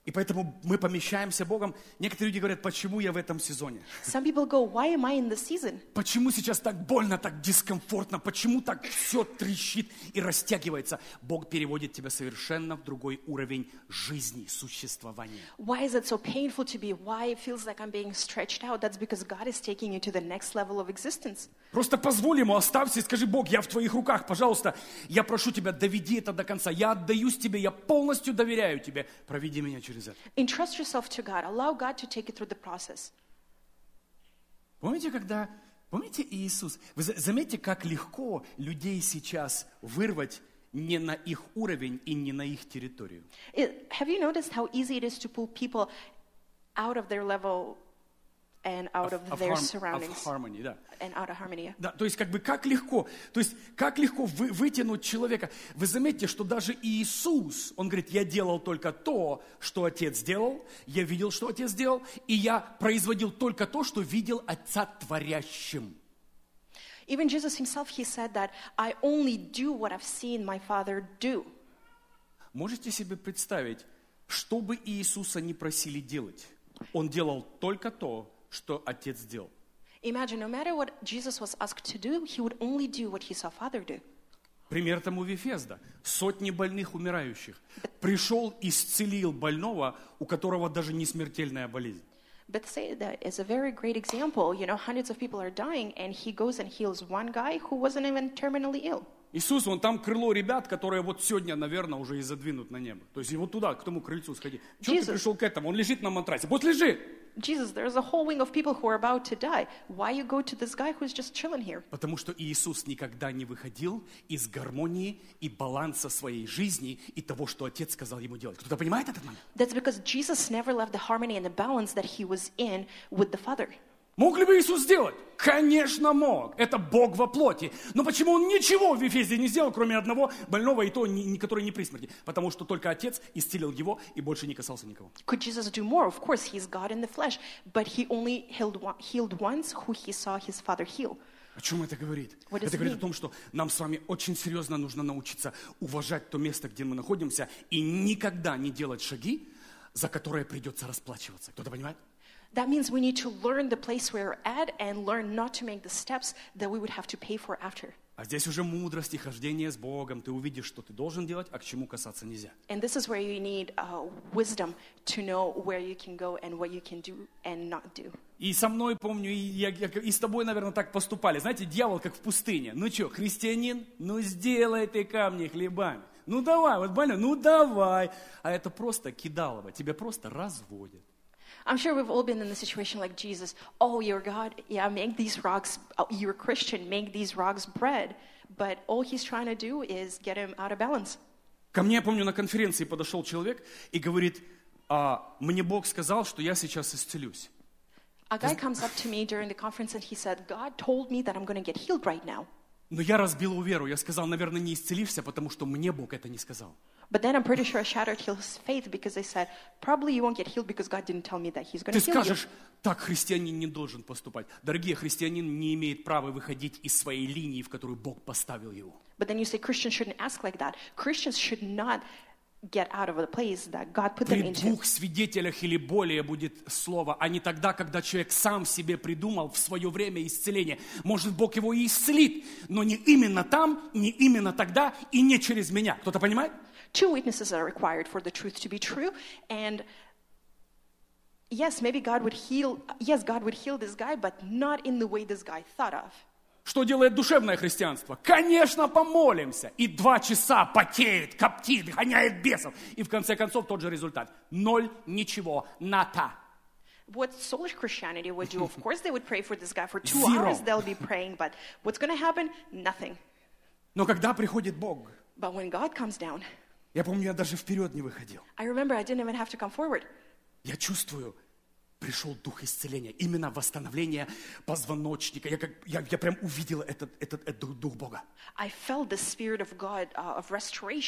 S1: И поэтому мы помещаемся Богом. Некоторые люди говорят, почему я в этом сезоне?
S2: Some people go, why am I in this season?
S1: Почему сейчас так больно, так дискомфортно? Почему так все трещит и растягивается? Бог переводит тебя совершенно в другой уровень жизни, существования.
S2: Why is it so painful to be? Why it feels like I'm being stretched out? That's because God is taking you to the next level of existence.
S1: Просто позволь ему, оставься и скажи, Бог, я в твоих руках, пожалуйста, я прошу тебя, доведи это до конца. Я отдаюсь тебе, я полностью доверяю тебе. Проведи меня через это.
S2: Entrust yourself to God. Allow God to take you through the process.
S1: Помните, когда, помните Иисус? Вы за- заметьте, как легко людей сейчас вырвать не на их уровень и не на их территорию.
S2: It- have you noticed how easy it is to pull people out of their level and out of,
S1: Of
S2: their
S1: harm-
S2: surroundings
S1: of harmony, да.
S2: and out of harmony?
S1: Да, то есть как бы как легко, то есть как легко вы- вытянуть человека. Вы заметите, что даже Иисус, он говорит, я делал только то, что Отец делал, я видел, что Отец делал, и я производил только то, что видел Отца творящим.
S2: Even Jesus himself, he said that I only do what I've seen my Father do.
S1: Можете себе представить, что бы Иисуса не просили делать, он делал только то, что Отец делал.
S2: Imagine, no matter what Jesus was asked to do, he would only do what he saw Father do.
S1: Пример тому Вифезда. Сотни больных, умирающих. Пришел, исцелил больного, у которого даже не смертельная болезнь.
S2: Bethsaida is a very great example. You know, hundreds of people are dying, and he goes and heals one guy who wasn't even terminally ill.
S1: Иисус, вон там крыло ребят, которые вот сегодня, наверное, уже и задвинут на небо. То есть и вот туда, к тому крыльцу сходи. Чего ты
S2: Jesus.
S1: пришел к этому? Он лежит на матрасе. Пусть лежит.
S2: Jesus, there's a whole wing of people who are about to die. Why you go to this guy who's just chilling here?
S1: Потому что Иисус никогда не выходил из гармонии и баланса своей жизни и того, что Отец сказал ему делать. Кто-то понимает этот момент?
S2: That's because Jesus never left the harmony and the balance that he was in with the Father.
S1: Мог ли бы Иисус сделать? Конечно, мог. Это Бог во плоти. Но почему Он ничего в Вифезде не сделал, кроме одного больного, и то, ни- который не при смерти? Потому что только Отец исцелил его и больше не касался никого.
S2: Could Jesus do more? Of course, he's God in the flesh, but he only healed, one, healed ones who he saw his Father heal.
S1: О чем это говорит?
S2: What does
S1: Это
S2: it
S1: говорит
S2: mean?
S1: о том, что нам с вами очень серьезно нужно научиться уважать то место, где мы находимся, и никогда не делать шаги, за которые придется расплачиваться. Кто-то понимает?
S2: That means we need to learn the place we're at and learn not to make the steps that we would have to pay for after.
S1: А здесь уже мудрость и хождение с Богом. Ты увидишь, что ты должен делать, а к чему касаться нельзя.
S2: And this is where you need uh, wisdom to know where you can go and what you can do and not do.
S1: И со мной, помню, и, я, я- и с тобой, наверное, так поступали. Знаете, дьявол как в пустыне. Ну что, христианин? Ну сделай ты камни хлебами. Ну давай, вот больно, ну давай. А это просто кидалово, тебя просто разводят.
S2: I'm sure we've all been in a situation like Jesus. Oh, you're God. Yeah, make these rocks, oh, you're a Christian, make these rocks bread. But all he's trying to do is get him out of balance.
S1: Ко мне, помню, на конференции подошел человек и говорит, «А, мне Бог сказал, что я сейчас исцелюсь.
S2: A guy comes up to me during the conference and he said, God told me that I'm going to get healed right now.
S1: Но я разбил веру. Я сказал, наверное, не исцелишься, потому что мне Бог это не сказал.
S2: But then I'm pretty sure I shattered his faith because they said, probably you won't get healed because God didn't tell me that he's going
S1: Ты
S2: to heal you.
S1: скажешь, так христианин не должен поступать. Дорогие, христианин не имеет права выходить из своей линии, в которую Бог поставил его.
S2: But then you say Christians shouldn't ask like that. Christians should not get out of the place that God put them
S1: При
S2: into.
S1: двух свидетелях или более будет слово, а не тогда, когда человек сам себе придумал в свое время исцеление. Может, Бог его и исцелит, но не именно там, не именно тогда и не через меня. Кто-то понимает?
S2: Two witnesses are required for the truth to be true. And yes, maybe God would heal, yes, God would heal this guy, but not in the way this guy thought of.
S1: Что делает душевное христианство? Конечно, помолимся. И два часа потеет, коптит, гоняет бесов. И в конце концов тот же результат. Ноль, ничего, ната.
S2: What soulish Christianity would do, of course, they would pray for this guy for two
S1: Zero.
S2: hours. They'll be praying, but what's going to happen? Nothing.
S1: Но когда приходит Бог,
S2: But when God comes down,
S1: я помню, я даже вперед не выходил.
S2: I remember I didn't even have to come forward.
S1: Я чувствую, пришел дух исцеления, именно восстановление позвоночника. Я, как, я, я прям увидел этот, этот, этот дух Бога.
S2: I felt the Spirit of God, uh, of restoration,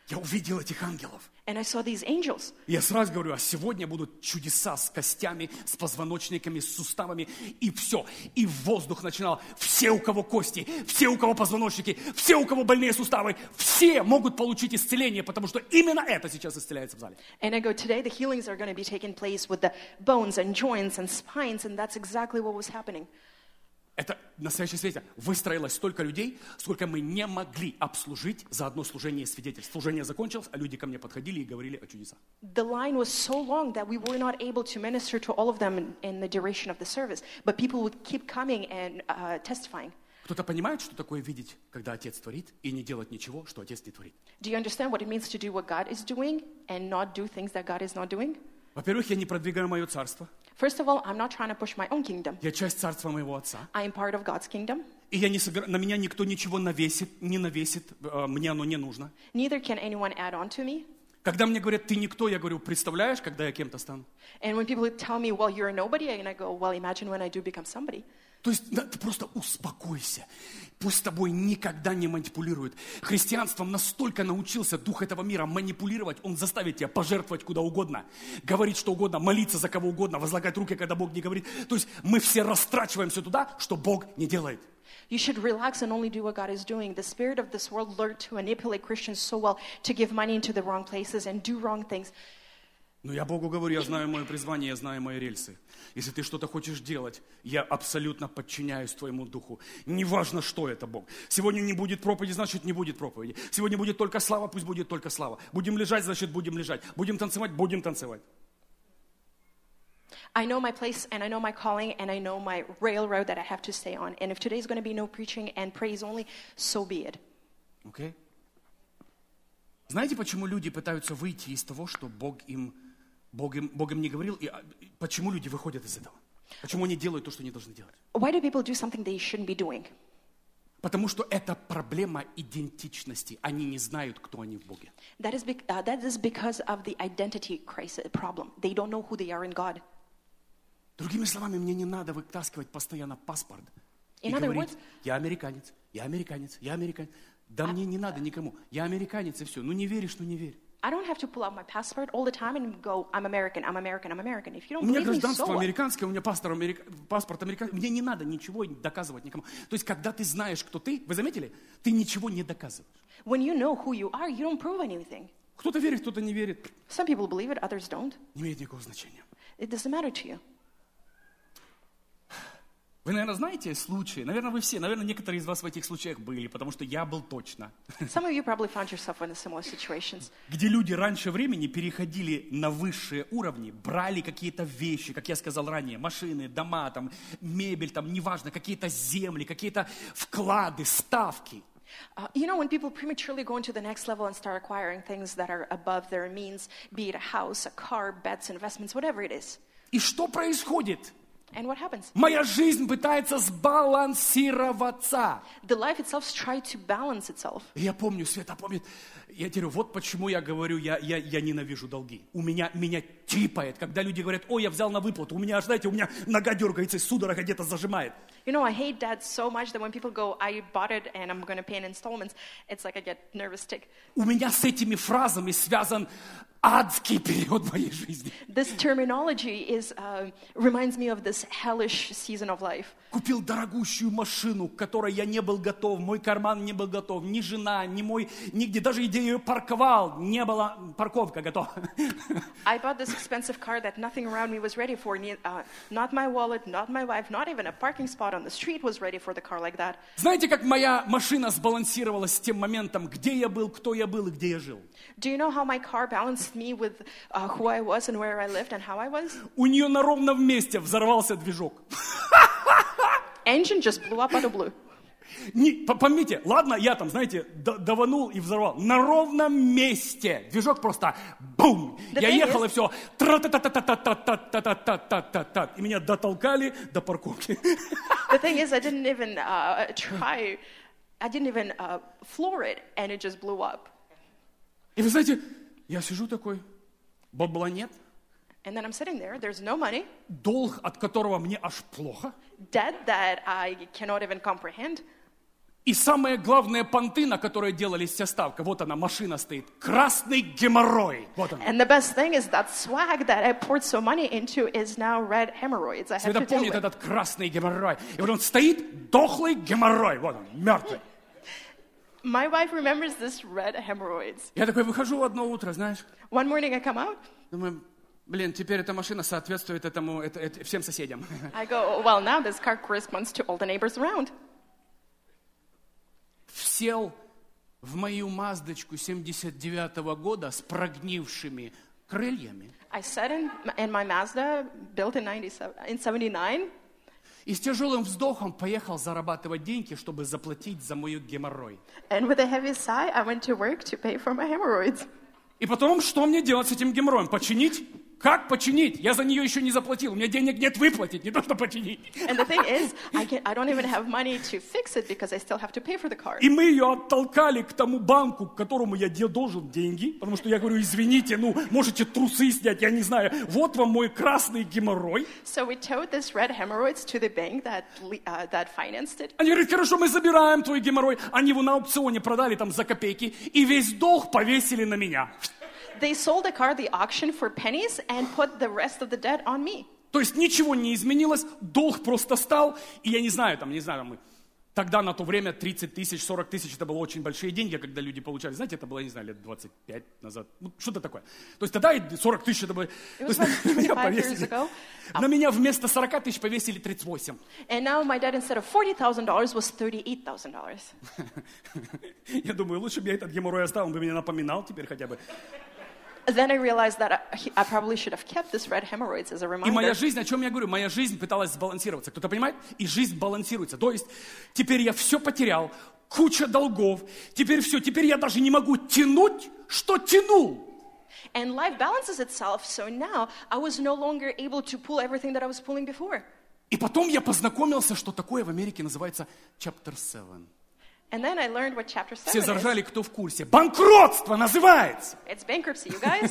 S1: Я увидел этих ангелов.
S2: And I saw these angels.
S1: И я сразу говорю, а сегодня будут чудеса с костями, с позвоночниками, с суставами, и все. И воздух начинал. Все, у кого кости, все, у кого позвоночники, все, у кого больные суставы, все могут получить исцеление, потому что именно это сейчас исцеляется в зале.
S2: And I go, today the healings are going to be taking place with the bones and joints and spines, and that's exactly what was happening.
S1: Это настоящее свете. Выстроилось столько людей, сколько мы не могли обслужить за одно служение и свидетельств. Служение закончилось, а люди ко мне подходили и говорили о чудесах.
S2: The line was so long that we were not able to minister to all of them in, in the duration of the service, but people would keep coming and uh, testifying.
S1: Кто-то понимает, что такое видеть, когда Отец творит, и не делать ничего, что Отец не творит?
S2: Do you understand what it means to do what God is doing and not do things that God is not doing?
S1: Во-первых, я не продвигаю мое царство.
S2: First of all, I'm not trying to push my own kingdom.
S1: Я часть царства моего Отца.
S2: I am part of God's kingdom.
S1: И я не собира... на меня никто ничего навесит, не навесит, э, мне оно не нужно.
S2: Neither can anyone add on to me.
S1: Когда мне говорят, ты никто, я говорю, представляешь, когда я кем-то стану?
S2: And when people tell me, well, you're a nobody, and I go, well, imagine when I do become somebody.
S1: То есть да, ты просто успокойся. Пусть тобой никогда не манипулируют. Христианством настолько научился дух этого мира манипулировать, он заставит тебя пожертвовать куда угодно, говорить что угодно, молиться за кого угодно, возлагать руки, когда Бог не говорит. То есть мы все растрачиваемся туда, что Бог не делает.
S2: You should relax and only do what God is doing. The spirit of this world learned to manipulate Christians so well to give money into the wrong places and do wrong things.
S1: Но я Богу говорю, я знаю мое призвание, я знаю мои рельсы. Если ты что-то хочешь делать, я абсолютно подчиняюсь твоему духу. Неважно, что это, Бог. Сегодня не будет проповеди, значит, не будет проповеди. Сегодня будет только слава, пусть будет только слава. Будем лежать, значит, будем лежать. Будем танцевать, будем танцевать.
S2: I know my place and I know my calling and I know my railroad that I have to stay on. And if today is going to be no preaching and praise only, so be it.
S1: Okay? Знаете, почему люди пытаются выйти из того, что Бог им, Бог им, Бог им не говорил? И почему люди выходят из этого? Почему они делают то, что не должны делать?
S2: Why do people do something they shouldn't be doing?
S1: Потому что это проблема идентичности. Они не знают, кто они в Боге.
S2: That is, be- uh, that is because of the identity crisis problem. They don't know who they are in God.
S1: Другими словами, мне не надо вытаскивать постоянно паспорт и
S2: In other
S1: говорить,
S2: words-
S1: я американец, я американец, я американец. Да мне не надо никому. Я американец и все. Ну не веришь, ну не верь.
S2: I don't have to pull out my passport all the time and go, I'm American, I'm American, I'm American. If you don't
S1: У меня
S2: believe me, so
S1: гражданство
S2: what?
S1: американское, у меня паспорт, америка... паспорт американский. Мне не надо ничего доказывать никому. То есть, когда ты знаешь, кто ты, вы заметили, ты ничего не доказываешь.
S2: When you know who you are, you don't prove anything.
S1: Кто-то верит, кто-то не верит.
S2: Some people believe it, others don't.
S1: Не имеет никакого значения.
S2: It doesn't matter to you.
S1: Вы, наверное, знаете случаи, наверное, вы все, наверное, некоторые из вас в этих случаях были, потому что я был точно.
S2: Some of you probably found yourself in similar situations.
S1: Где люди раньше времени переходили на высшие уровни, брали какие-то вещи, как я сказал ранее, машины, дома, там, мебель, там, неважно, какие-то земли, какие-то вклады, ставки.
S2: Uh, you know, when people prematurely go into the next level and start acquiring things that are above their means, be it a house, a car, bets, investments, whatever it is.
S1: И что происходит?
S2: And what happens?
S1: Моя жизнь пытается сбалансироваться.
S2: The life itself tries to balance itself.
S1: И я помню, Света помнит, я говорю, вот почему я говорю, я, я, я ненавижу долги. У меня, меня типает, когда люди говорят, ой, я взял на выплату, у меня, знаете, у меня нога дергается, судорога где-то зажимает.
S2: You know, I hate that so much that when people go, I bought it and I'm going to pay in installments, it's like I get nervous tick.
S1: У меня с этими фразами связан адский период моей жизни.
S2: This terminology is, uh, reminds me of this hellish season of life.
S1: Купил дорогущую машину, к которой я не был готов, мой карман не был готов, ни жена, ни мой, нигде, даже где я ее парковал, не была парковка готова.
S2: I bought this expensive car that nothing around me was ready for. Ne- Uh, not my wallet, not my wife, not even a parking spot on the street was ready for the car like that.
S1: Знаете, как моя машина сбалансировалась с тем моментом, где я был, кто я был и где я жил?
S2: Do you know how my car balanced me with uh, who I was and where I lived and how I was?
S1: У нее на ровном месте взорвался движок.
S2: Engine just blew up out of blue.
S1: Не, по- помните, ладно, я там, знаете, д- даванул и взорвал. На ровном месте. Движок просто бум.
S2: The
S1: Я
S2: thing
S1: ехал
S2: is-
S1: и все. Тра-та-та-та-та-та-та-та-та-та-та. И меня дотолкали до парковки.
S2: The thing is, I didn't even uh, try, I didn't even uh, floor it, and it just blew up.
S1: И вы знаете, я сижу такой, бабла нет,
S2: And then I'm sitting there, there's no money,
S1: долг, от которого мне аж плохо.
S2: debt that I cannot even comprehend.
S1: И самые главные понты, на которые делались вся ставка, вот она, машина стоит, красный геморрой. Вот он.
S2: And the best thing is that swag that I poured so money into is now red hemorrhoids. I have
S1: Света
S2: to deal
S1: помнит
S2: with.
S1: этот красный геморрой. И вот он стоит, дохлый геморрой. Вот он, мертвый.
S2: My wife remembers this red hemorrhoids.
S1: Я такой выхожу одно утро, знаешь,
S2: One morning I come out.
S1: думаю, блин, теперь эта машина соответствует этому, это, это, всем соседям.
S2: I go, well, now this car corresponds to all the neighbors around.
S1: Сел в мою Маздочку семьдесят девятого года с прогнившими крыльями
S2: I sat in, in my Mazda, built in, ninety-seven, in seventy-nine,
S1: и с тяжелым вздохом поехал зарабатывать деньги, чтобы заплатить за мой геморрой.
S2: and with a heavy sigh, I went to work to pay for my hemorrhoids.
S1: И потом, что мне делать с этим геморроем? Починить? Как починить? Я за нее еще не заплатил. У меня денег нет выплатить, не то что починить.
S2: And the thing is, I, can, I don't even have money to fix it because I still have to pay for the car.
S1: И мы ее оттолкали к тому банку, к которому я де- должен деньги. Потому что я говорю, извините, ну, можете трусы снять, я не знаю. Вот вам мой красный геморрой.
S2: So we towed this red hemorrhoids to the bank that, le- uh, that financed it.
S1: Они говорят, хорошо, мы забираем твой геморрой. Они его на аукционе продали там за копейки. И весь долг повесили на меня.
S2: They sold the car at the auction for pennies and put the rest of the debt on me.
S1: То есть ничего не изменилось, долг просто стал. И я не знаю, там, не знаю, там, мы... Тогда на то время тридцать тысяч, сорок тысяч, это было очень большие деньги, когда люди получали. Знаете, это было, я не знаю, лет двадцать пять назад. Ну, что-то такое. То есть тогда и сорок тысяч это было... То есть
S2: like
S1: на меня
S2: twenty-five years
S1: повесили...
S2: ago.
S1: На меня вместо сорока тысяч повесили тридцать восемь.
S2: And now my debt instead of forty thousand dollars was thirty-eight thousand dollars.
S1: Я думаю, лучше бы я этот геморрой оставил, он бы меня напоминал теперь хотя бы.
S2: Then I realized that I, I probably should have kept this red hemorrhoids as a
S1: И моя
S2: reminder.
S1: жизнь, о чем я говорю, моя жизнь пыталась сбалансироваться. Кто-то понимает? И жизнь балансируется. То есть теперь я все потерял, куча долгов, теперь все, теперь я даже не могу тянуть, что тянул.
S2: And life balances itself, so now I was no longer able to pull everything that I was pulling before.
S1: И потом я познакомился, что такое в Америке называется chapter seven.
S2: And then I learned what chapter
S1: Все
S2: seven is.
S1: заржали, кто в курсе. Банкротство называется.
S2: It's bankruptcy, you guys.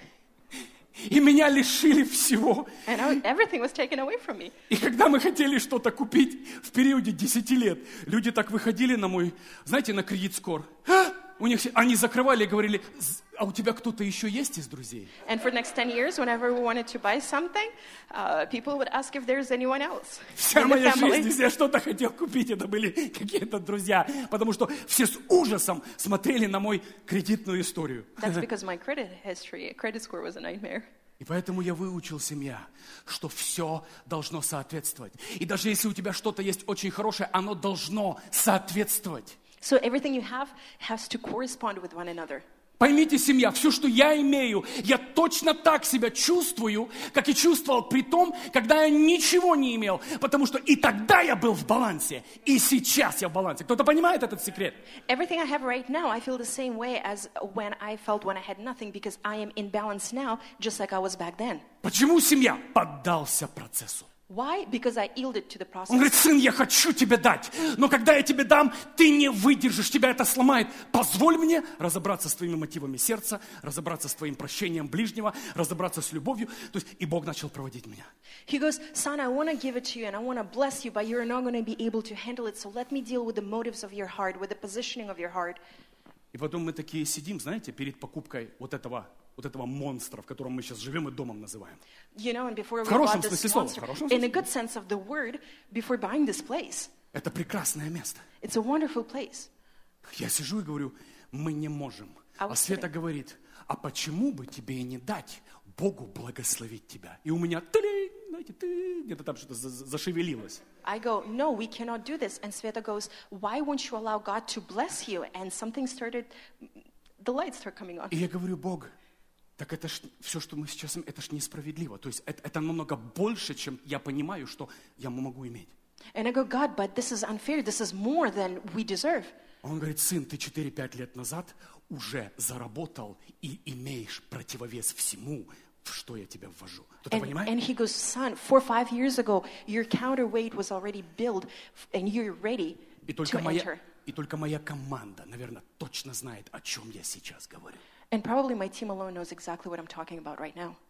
S1: И меня лишили всего.
S2: And I, everything was taken away from me.
S1: И когда мы хотели что-то купить в периоде десяти лет, люди так выходили на мой, знаете, на кредит-скор. А? У них, все- они закрывали и говорили, а у тебя кто-то еще есть из друзей?
S2: And for the next ten years, whenever we wanted to buy something, uh, people would ask if there's anyone else
S1: Вся
S2: in the
S1: моя
S2: family.
S1: жизнь, если я что-то хотел купить, это были какие-то друзья. Потому что все с ужасом смотрели на мою кредитную историю.
S2: That's because my credit history, credit score was a nightmare.
S1: И поэтому я выучил семья, что все должно соответствовать. И даже если у тебя что-то есть очень хорошее, оно должно соответствовать.
S2: So everything you have has to correspond with one another.
S1: Поймите, семья, все, что я имею, я точно так себя чувствую, как и чувствовал при том, когда я ничего не имел. Потому что и тогда я был в балансе, и сейчас я в балансе. Кто-то понимает этот секрет?
S2: Everything I have right now, I feel the same way as when I felt when I had nothing, because I am in balance now, just like I was back then.
S1: Почему семья? Поддался процессу.
S2: Why? Because I yielded to the
S1: Он
S2: process.
S1: говорит, сын, я хочу тебе дать, но когда я тебе дам, ты не выдержишь, тебя это сломает. Позволь мне разобраться с твоими мотивами сердца, разобраться с твоим прощением ближнего, разобраться с любовью. То есть, и Бог начал проводить меня.
S2: He goes, son, I want to give it to you and I want to bless you, but you're not going to be able to handle it. So let me deal with the motives of your heart, with the positioning of your heart.
S1: И потом мы такие сидим, знаете, перед покупкой вот этого, вот этого монстра, в котором мы сейчас живем и домом называем.
S2: You know, and before we
S1: В хорошем
S2: bought this
S1: смысле слова, в
S2: monster,
S1: хорошем
S2: in a
S1: смысле.
S2: good sense of the word, before buying this place,
S1: Это прекрасное место.
S2: it's a wonderful place.
S1: Я сижу и говорю, мы не можем.
S2: А
S1: А
S2: вот
S1: Света
S2: смотри.
S1: говорит, а почему бы тебе и не дать Богу благословить тебя? И у меня, тылинь, знаете, ты, где-то там что-то за- за- зашевелилось.
S2: I go, no, we cannot do this. And Sveta goes, why won't you allow God to bless you? And something started, the lights start coming on.
S1: И я говорю, Бог, так это ж все, что мы сейчас, это ж несправедливо. То есть это, это намного больше, чем я понимаю, что я могу иметь.
S2: And I go, God, but this is unfair. This is more than we deserve.
S1: Он говорит, сын, ты четыре-пять лет назад уже заработал и имеешь противовес всему, в что я тебя ввожу. Кто-то
S2: And,
S1: понимает?
S2: and he goes, son, four or five years ago, your counterweight was already built and you're ready
S1: И
S2: to
S1: только,
S2: enter.
S1: моя, и только моя команда, наверное, точно знает, о чем я сейчас говорю.
S2: And probably my team alone knows exactly what I'm talking about right now.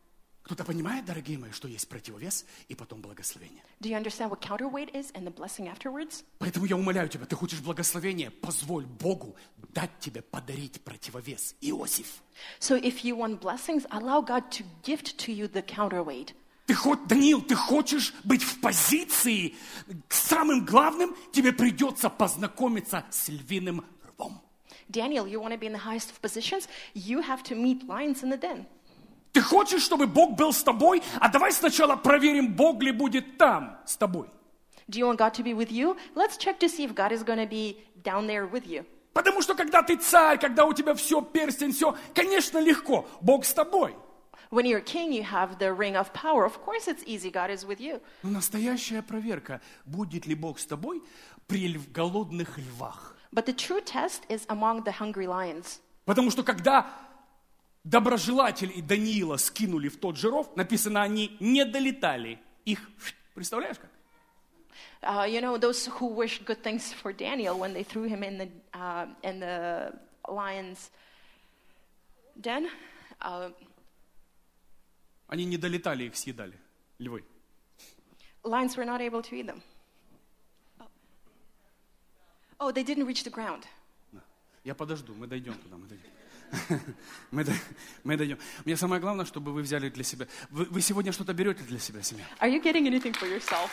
S1: Кто-то понимает, дорогие мои, что есть противовес и потом благословение?
S2: Do you understand what counterweight is and the blessing afterwards?
S1: Поэтому я умоляю тебя, ты хочешь благословения, позволь Богу дать тебе подарить противовес. Иосиф.
S2: So if you want blessings, allow God to gift to you the counterweight.
S1: Ты хоть, Даниил, ты хочешь быть в позиции, самым главным тебе придется познакомиться с львиным рвом.
S2: Daniel, you want to be in the highest of positions? You have to meet lions in the den.
S1: Ты хочешь, чтобы Бог был с тобой? А давай сначала проверим, Бог ли будет там с тобой.
S2: Do you want God to be with you? Let's check to see if God is going to be down there with you.
S1: Потому что когда ты царь, когда у тебя все, перстень, все, конечно, легко. Бог с тобой.
S2: When you're king, you have the ring of power. Of course it's easy. God is with you.
S1: Но настоящая проверка, будет ли Бог с тобой при ль- голодных львах.
S2: But the true test is among the hungry lions.
S1: Потому что когда доброжелатель и Даниила скинули в тот же ров, написано, они не долетали. Их, представляешь как?
S2: Uh, you know, those who wished good things for Daniel when they threw him in the uh, in the lion's den, uh,
S1: Они не долетали, их съедали, львы.
S2: lions were not able to eat them. Oh. oh, they didn't reach the ground.
S1: Я подожду, мы дойдем туда, мы дойдем. Мы, дой- мы дойдем. Мне самое главное, чтобы вы взяли для себя. Вы, вы сегодня что-то берете для себя, семья?
S2: Are you getting anything for yourself?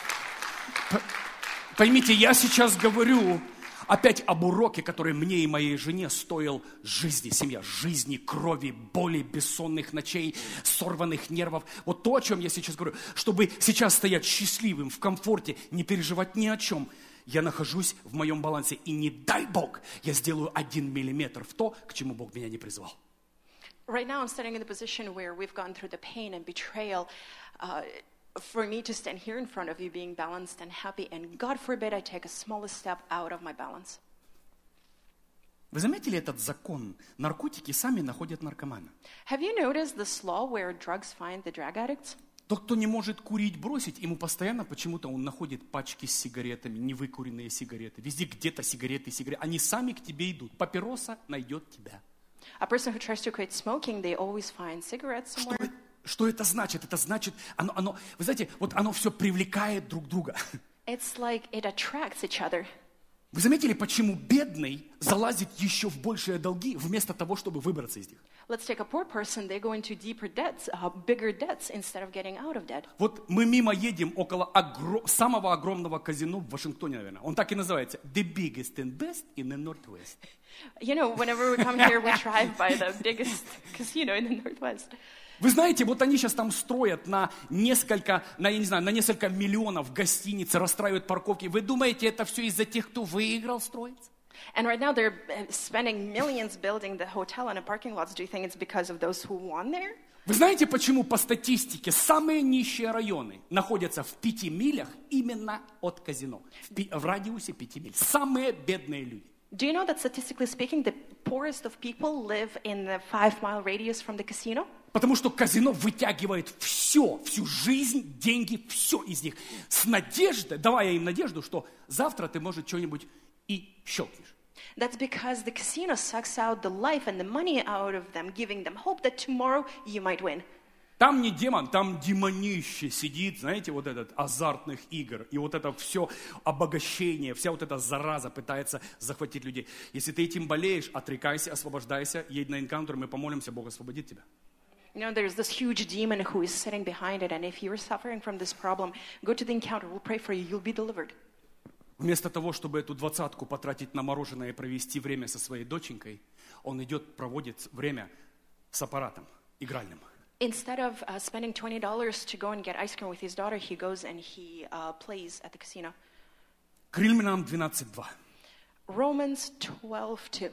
S1: Поймите, я сейчас говорю опять об уроке, который мне и моей жене стоил жизни, семья, жизни, крови, боли, бессонных ночей, сорванных нервов. Вот то, о чем я сейчас говорю, чтобы сейчас стоять счастливым, в комфорте, не переживать ни о чем. Я нахожусь в моем балансе, и не дай Бог, я сделаю один миллиметр в то, к чему Бог меня не призвал.
S2: Right now, I'm standing in the position where we've gone through the pain and betrayal. Uh, for me to stand here in front of you being balanced and happy, and God forbid I take a smallest step out of my balance.
S1: Вы заметили этот закон? Наркотики сами находят наркомана.
S2: Have you noticed this law where drugs find the drug addicts?
S1: Тот, кто не может курить, бросить, ему постоянно почему-то он находит пачки с сигаретами, невыкуренные сигареты. Везде где-то сигареты, сигареты. Они сами к тебе идут. Папироса найдет тебя.
S2: A person who tries to quit smoking, they always find cigarettes
S1: Что,
S2: somewhere.
S1: что это значит? Это значит, оно, оно, вы знаете, вот оно все привлекает друг друга.
S2: It's like it attracts each other.
S1: Вы заметили, почему бедный залазит еще в большие долги, вместо того, чтобы выбраться из них?
S2: Let's take a poor person, they go into deeper debts, uh, bigger debts, instead of getting out of debt.
S1: Вот мы мимо едем около огро- самого огромного казино в Вашингтоне, наверное. Он так и называется. The biggest and best in the Northwest.
S2: You know, whenever we come here, we drive by the biggest casino in the Northwest.
S1: Вы знаете, вот они сейчас там строят на несколько, на, я не знаю, на несколько миллионов гостиниц, расстраивают парковки. Вы думаете, это все из-за тех, кто выиграл строить?
S2: And right now they're uh, spending millions building the hotel and the parking lots. Do you think it's because of those who won there?
S1: Вы знаете, почему по статистике самые нищие районы находятся в пяти милях именно от казино? В, пи- в радиусе пяти миль. Самые бедные люди.
S2: Do you know that statistically speaking, the poorest of people live in the five-mile radius from the casino?
S1: Потому что казино вытягивает все, всю жизнь, деньги, все из них. С надеждой, давая им надежду, что завтра ты, может, что-нибудь и щелкнешь.
S2: That's because the casino sucks out the life and the money out of them, giving them hope that tomorrow you might win.
S1: Там не демон, там демонище сидит, знаете, вот этот азартных игр. И вот это все обогащение, вся вот эта зараза пытается захватить людей. Если ты этим болеешь, отрекайся, освобождайся, едь на энкаунтер, мы помолимся, Бог освободит тебя.
S2: You know, there's this huge demon who is sitting behind it, and if you're suffering from this problem, go to the encounter, we'll pray for you, you'll be delivered.
S1: Вместо того, чтобы эту двадцатку потратить на мороженое и провести время со своей доченькой, он идет, проводит время с аппаратом игральным.
S2: Instead of uh, spending twenty dollars to go and get ice cream with his daughter, he goes and he uh, plays at the casino.
S1: К Римлянам двенадцать два.
S2: Romans twelve two.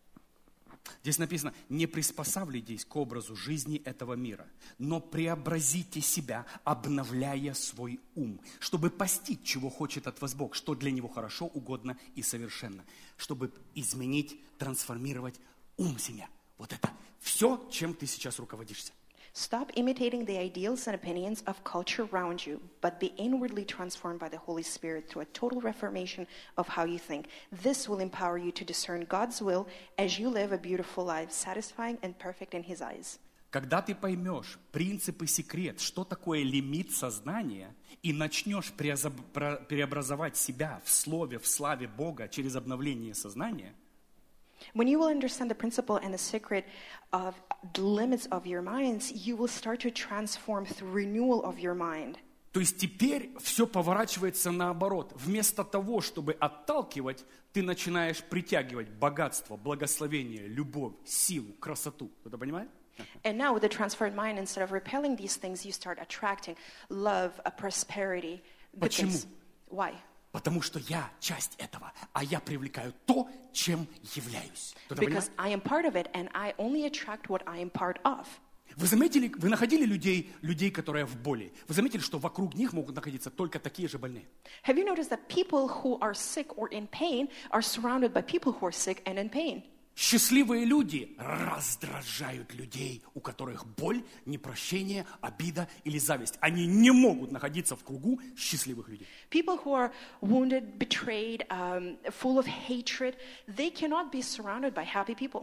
S1: Здесь написано, не приспосабливайтесь к образу жизни этого мира, но преобразите себя, обновляя свой ум, чтобы постичь, чего хочет от вас Бог, что для Него хорошо, угодно и совершенно, чтобы изменить, трансформировать ум семья. Вот это все, чем ты сейчас руководишься.
S2: Stop imitating the ideals and opinions of culture around you, but be inwardly transformed by the Holy Spirit through a total reformation of how you think. This will empower you to discern God's will as you live a beautiful life, satisfying and perfect in His eyes.
S1: Когда ты поймешь принцип и секрет, что такое лимит сознания, и начнешь преозоб- про- преобразовать себя в слове, в славе Бога через обновление сознания,
S2: When you will understand the principle and the secret of the limits of your minds, you will start to transform through renewal of your mind.
S1: то есть теперь все поворачивается наоборот. Вместо того, чтобы отталкивать, ты начинаешь притягивать богатство, благословение, любовь, силу, красоту. Кто-то понимает?
S2: And now with the transformed mind, instead of repelling these things, you start attracting love, uh, prosperity, good
S1: Почему?
S2: things. Why?
S1: Потому что я часть этого, а я привлекаю то, чем являюсь. Кто-то
S2: Because
S1: понимает?
S2: I am part of it, and I only attract what I am part of.
S1: Вы заметили, вы находили людей, людей, которые в боли? Вы заметили, что вокруг них могут находиться только такие же больные?
S2: Have you noticed that people who are sick or in pain are surrounded by people who are sick and in pain?
S1: Счастливые люди раздражают людей, у которых боль, непрощение, обида или зависть. Они не могут находиться в кругу счастливых людей.
S2: People who are wounded, betrayed, um, full of hatred, they cannot be surrounded by happy people.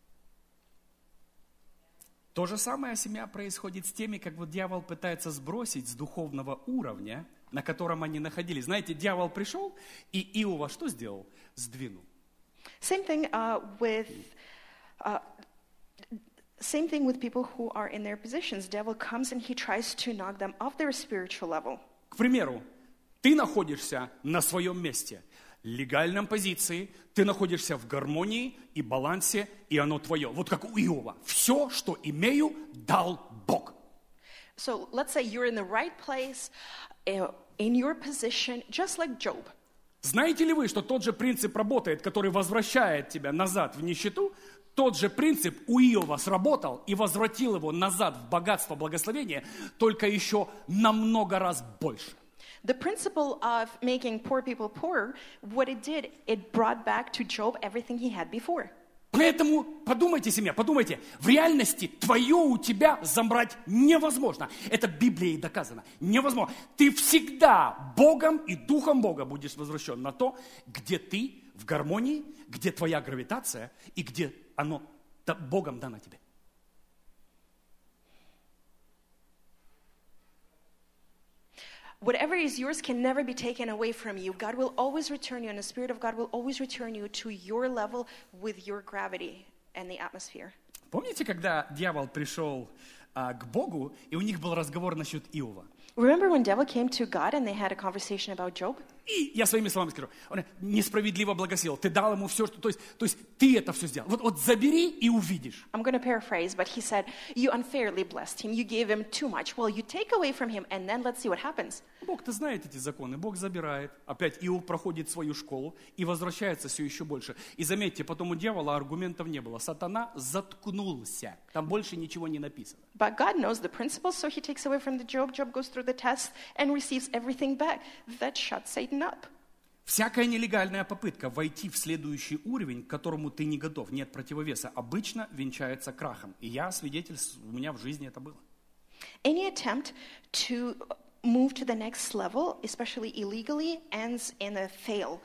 S1: То же самое, семья, происходит с теми, как вот дьявол пытается сбросить с духовного уровня, на котором они находились. Знаете, дьявол пришел, и Иова что сделал? Сдвинул.
S2: Same thing uh, with uh, same thing with people who are in their positions. Devil comes and he tries to knock them off their spiritual level.
S1: К примеру, ты находишься на своем месте, легальном позиции, ты находишься в гармонии и балансе, и оно твое. Вот как у Иова. Все, что имею, дал Бог.
S2: So let's say you're in the right place, uh, in your position, just like Job.
S1: Знаете ли вы, что тот же принцип работает, который возвращает тебя назад в нищету? Тот же принцип у Иова сработал и возвратил его назад в богатство, благословение, только еще на много раз больше.
S2: The principle of making poor people poorer, what it did, it brought back to Job everything he had before.
S1: Поэтому подумайте, семья, подумайте, в реальности твое у тебя забрать невозможно. Это Библией доказано. Невозможно. Ты всегда Богом и Духом Бога будешь возвращен на то, где ты в гармонии, где твоя гравитация и где оно Богом дано тебе.
S2: Whatever is yours can never be taken away from you. God will always return you, and the Spirit of God will always return you to your level with your gravity and the atmosphere.
S1: Помните, когда дьявол пришел а, к Богу, и у них был разговор насчет Иова?
S2: Remember when devil came to God and they had a conversation about Job?
S1: И я своими словами скажу, он несправедливо благословил, ты дал ему все, что, то есть, то есть ты это все сделал. Вот, вот забери и увидишь.
S2: I'm going to paraphrase, but he said, you unfairly blessed him, you gave him too much. Well, you take away from him, and then let's see what happens.
S1: Бог-то знает эти законы, Бог забирает. Опять Иов проходит свою школу и возвращается все еще больше. И заметьте, потом у дьявола аргументов не было. Сатана заткнулся. Там больше ничего не написано.
S2: But God knows the principles, so he takes away from the Job. Job goes through the test and receives everything back. That shuts Satan up.
S1: Всякая нелегальная попытка войти в следующий уровень, к которому ты не готов, нет противовеса, обычно венчается крахом. И я свидетель, у меня в жизни это было.
S2: Any attempt to move to the next level, especially illegally, ends in a fail.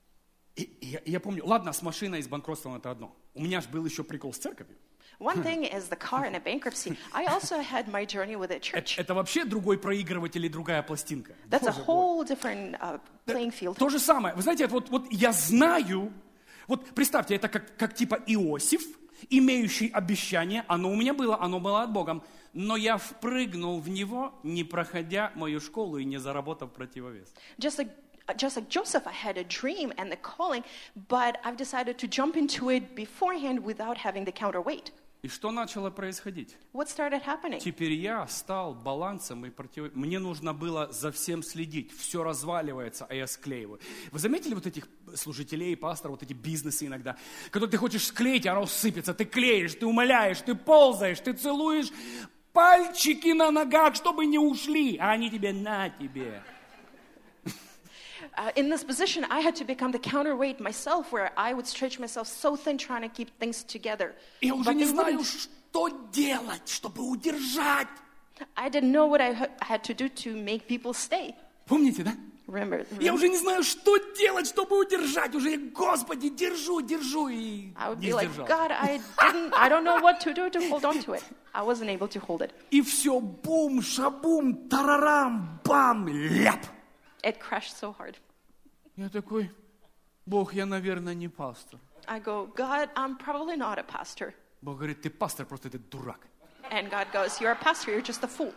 S1: И, и я, и я помню, ладно, с машиной и с банкротством это одно. У меня же был еще прикол с церковью.
S2: One thing is the car and a bankruptcy. I also had my journey with a church.
S1: Это, это вообще другой проигрыватель или другая пластинка.
S2: That's a
S1: Боже мой.
S2: whole different uh, playing field.
S1: То же самое. Вы знаете, вот, вот я знаю, вот представьте, это как, как типа Иосиф, имеющий обещание, оно у меня было, оно было от Бога, но я впрыгнул в него, не проходя мою школу и не заработав противовес.
S2: Just like Just like Joseph, I had a dream and the calling, but I've decided to jump into it beforehand without having the counterweight.
S1: И что начало происходить?
S2: What started happening?
S1: Теперь я стал балансом и против... Мне нужно было за всем следить. Все разваливается, а я склеиваю. Вы заметили вот этих служителей, пасторов, вот эти бизнесы иногда, когда ты хочешь склеить, а оно сыпется, ты клеишь, ты умоляешь, ты ползаешь, ты целуешь пальчики на ногах, чтобы не ушли, а они тебе на тебе.
S2: Uh, in this position, I had to become the counterweight myself, where I would stretch myself so thin trying to keep things together.
S1: Я уже
S2: But
S1: не
S2: they
S1: знаю,
S2: wouldn't.
S1: что делать, чтобы удержать.
S2: I didn't know what I ha- had to do to make people stay.
S1: Помните, да?
S2: Remember,
S1: Я уже не знаю, что делать, чтобы удержать. Уже, Господи, держу, держу. И
S2: I would
S1: не
S2: be like,
S1: сдержал.
S2: God, I didn't, I don't know what to do to hold on to it. I wasn't able to hold it.
S1: И все, бум, шабум, тарарам, бам, ляп.
S2: It crashed so hard.
S1: Я такой, Бог, я, наверное, не пастор.
S2: I go, God, I'm probably not a pastor.
S1: Бог говорит, ты пастор, просто ты дурак.
S2: And God goes, you're a pastor, you're just a fool.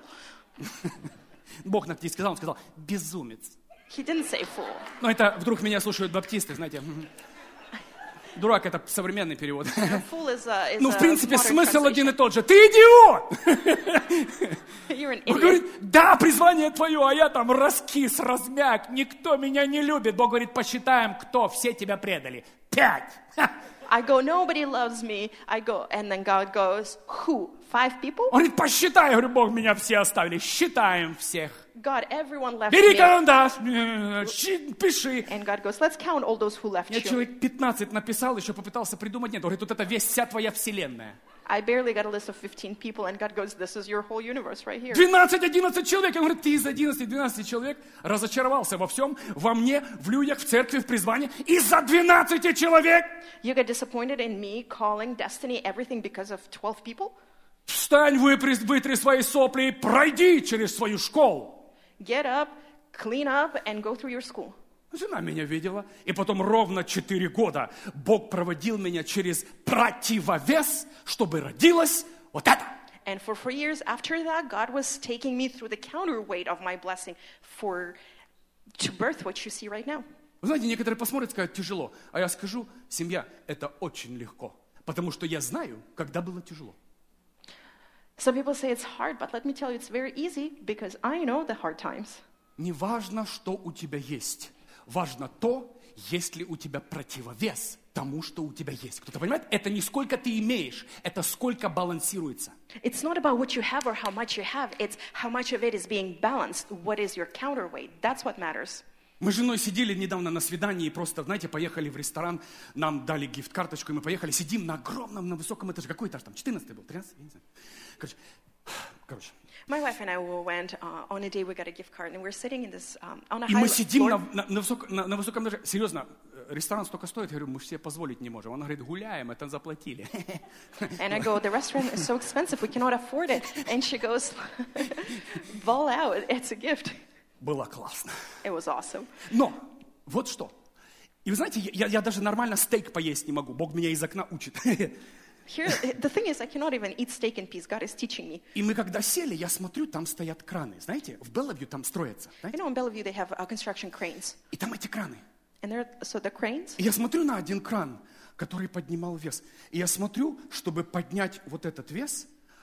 S1: Бог на тебе сказал, он сказал, безумец.
S2: He didn't say fool.
S1: Но это вдруг меня слушают баптисты, знаете. Дурак — это современный перевод.
S2: A fool is a, is
S1: Ну,
S2: a
S1: в принципе,
S2: modern
S1: смысл один и
S2: translation.
S1: тот же. Ты идиот!
S2: You're an
S1: Он
S2: idiot.
S1: говорит, да, призвание твое, а я там раскис, размяк, никто меня не любит. Бог говорит, посчитаем, кто, все тебя предали. Пять. Ха.
S2: I go, nobody loves me. I go, and then God goes, who? Five people?
S1: Он говорит, посчитай. Я говорю, Бог, меня все оставили. Считаем всех.
S2: God, everyone left
S1: Бери
S2: me.
S1: карандаш, э, щи- пиши.
S2: And God goes, let's count all those who left
S1: Я
S2: you.
S1: человек пятнадцать написал, еще попытался придумать. Нет, он говорит, тут это весь, вся твоя вселенная.
S2: I barely got a list of fifteen people, and God goes, this is your whole universe right here.
S1: двенадцать-одиннадцать человек. Он говорит, ты из одиннадцати-двенадцати человек разочаровался во всем, во мне, в людях, в церкви, в призвании. Из-за двенадцати человек.
S2: You get disappointed in me calling destiny everything because of twelve people?
S1: Встань, выпри, вытри свои сопли и пройди через свою школу.
S2: Get up, clean up, and go through your school.
S1: Жена меня видела. И потом ровно четыре года Бог проводил меня через противовес, чтобы родилось вот это.
S2: And for four years after that, God was taking me through the counterweight of my blessing for to birth what you see right now.
S1: Вы знаете, некоторые посмотрят и скажут, тяжело. А я скажу, семья, это очень легко. Потому что я знаю, когда было тяжело.
S2: Some people say it's hard, but let me tell you, it's very easy because I know the hard times.
S1: Не важно, что у тебя есть. Важно то, есть ли у тебя противовес тому, что у тебя есть. Кто-то понимает? Это не сколько ты имеешь, это сколько балансируется.
S2: It's not about what you have or how much you have. It's how much of it is being balanced. What is your counterweight? That's what matters.
S1: Мы с женой сидели недавно на свидании и просто, знаете, поехали в ресторан, нам дали гифт-карточку, и мы поехали, сидим на огромном, на высоком этаже. Какой этаж там? четырнадцатый был? тринадцатый? Я не знаю. Короче, короче.
S2: My wife and I went uh, on a day. We got a gift card, and we're sitting in this um, on a
S1: И
S2: high
S1: мы сидим
S2: floor.
S1: на, на, на, высок, на, на высоком этаже. Серьезно, ресторан столько стоит, я говорю, мы же себе позволить не можем. Она говорит, гуляем, это заплатили.
S2: And I go, the restaurant is so expensive, we cannot afford it. And she goes, ball out, it's a gift.
S1: Было классно.
S2: It was awesome.
S1: Но, вот что. И вы знаете, я, я даже нормально стейк поесть не могу. Бог меня из окна учит.
S2: Here, the thing is, I cannot even eat steak in peace. God is teaching me.
S1: И мы когда сели, я смотрю, там стоят краны. Знаете, в Беллавью там строятся.
S2: You
S1: Знаете?
S2: know, in Bellevue, they have uh, construction cranes.
S1: И там эти краны.
S2: And they're, so the cranes,
S1: И я смотрю на один кран, который поднимал вес. И я смотрю, чтобы поднять вот этот вес,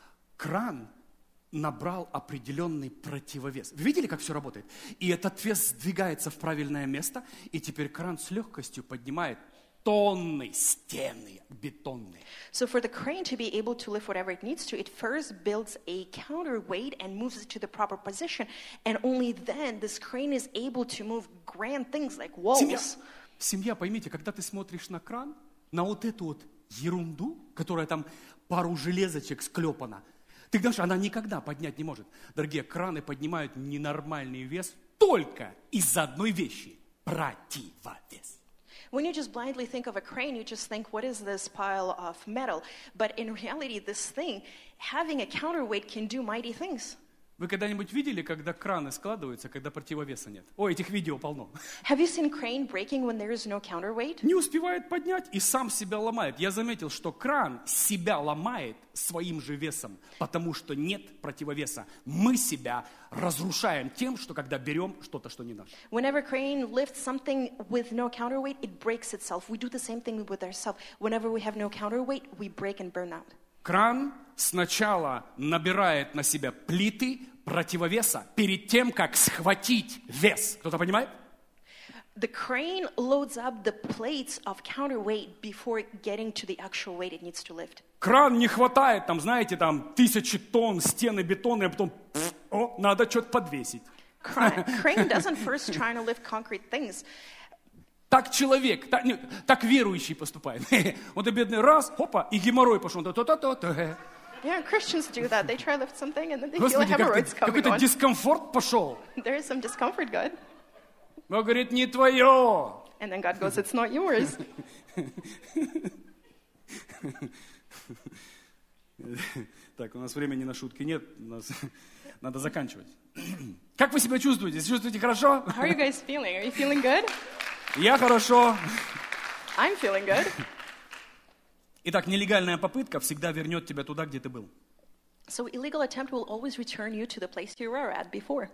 S1: кран набрал определенный противовес. Вы видели, как все работает? И этот вес сдвигается в правильное место, и теперь кран с легкостью поднимает тонны, стены бетонные.
S2: so for the crane to be able to lift whatever it needs to, it first builds a counterweight and moves it to the proper position. And only then this crane is able to move grand things like
S1: Семья,
S2: walls.
S1: семья, поймите, когда ты смотришь на кран, на вот эту вот ерунду, которая там пару железочек склепана, ты знаешь, она никогда поднять не может. Дорогие, краны поднимают ненормальный вес только из-за одной вещи – противовес.
S2: When you just blindly think of a crane, you just think, what is this pile of metal? But in reality, this thing, having a counterweight can do mighty things.
S1: Вы когда-нибудь видели, когда краны складываются, когда противовеса нет? О, этих видео полно.
S2: Have you seen crane breaking when there is no counterweight?
S1: Не успевает поднять и сам себя ломает. Я заметил, что кран себя ломает своим же весом, потому что нет противовеса. Мы себя разрушаем тем, что когда берем что-то, что не наше.
S2: Whenever crane lifts something with no counterweight, it breaks itself. We do the same thing with ourselves. Whenever we have no counterweight, we break and burn out.
S1: Кран сначала набирает на себя плиты противовеса перед тем, как схватить вес. Кто-то понимает?
S2: The crane loads up the plates of counterweight before getting to the actual weight it needs to lift.
S1: Кран не хватает, там, знаете, там тысячи тонн стены бетона, и потом, пф, о, надо что-то подвесить.
S2: Crane, crane doesn't first try to lift concrete things.
S1: Так человек, так, не, так верующий поступает. Вот и бедный раз, хопа, и геморрой пошел. То-то-то-то.
S2: Yeah, Christians do that. They try to lift something and then they feel
S1: Господи,
S2: hemorrhoids
S1: как-то,
S2: coming
S1: какой-то
S2: on.
S1: дискомфорт пошел.
S2: There is some discomfort, God.
S1: Бог говорит, не твое.
S2: And then God goes, it's not yours.
S1: Так, у нас времени на шутки нет, у нас надо заканчивать. Как вы себя чувствуете? Чувствуете хорошо?
S2: How are you guys feeling? Are you feeling good?
S1: Я хорошо.
S2: I'm feeling good.
S1: Итак, нелегальная попытка всегда вернет тебя туда, где ты был.
S2: So illegal attempt will always return you to the place you were at before.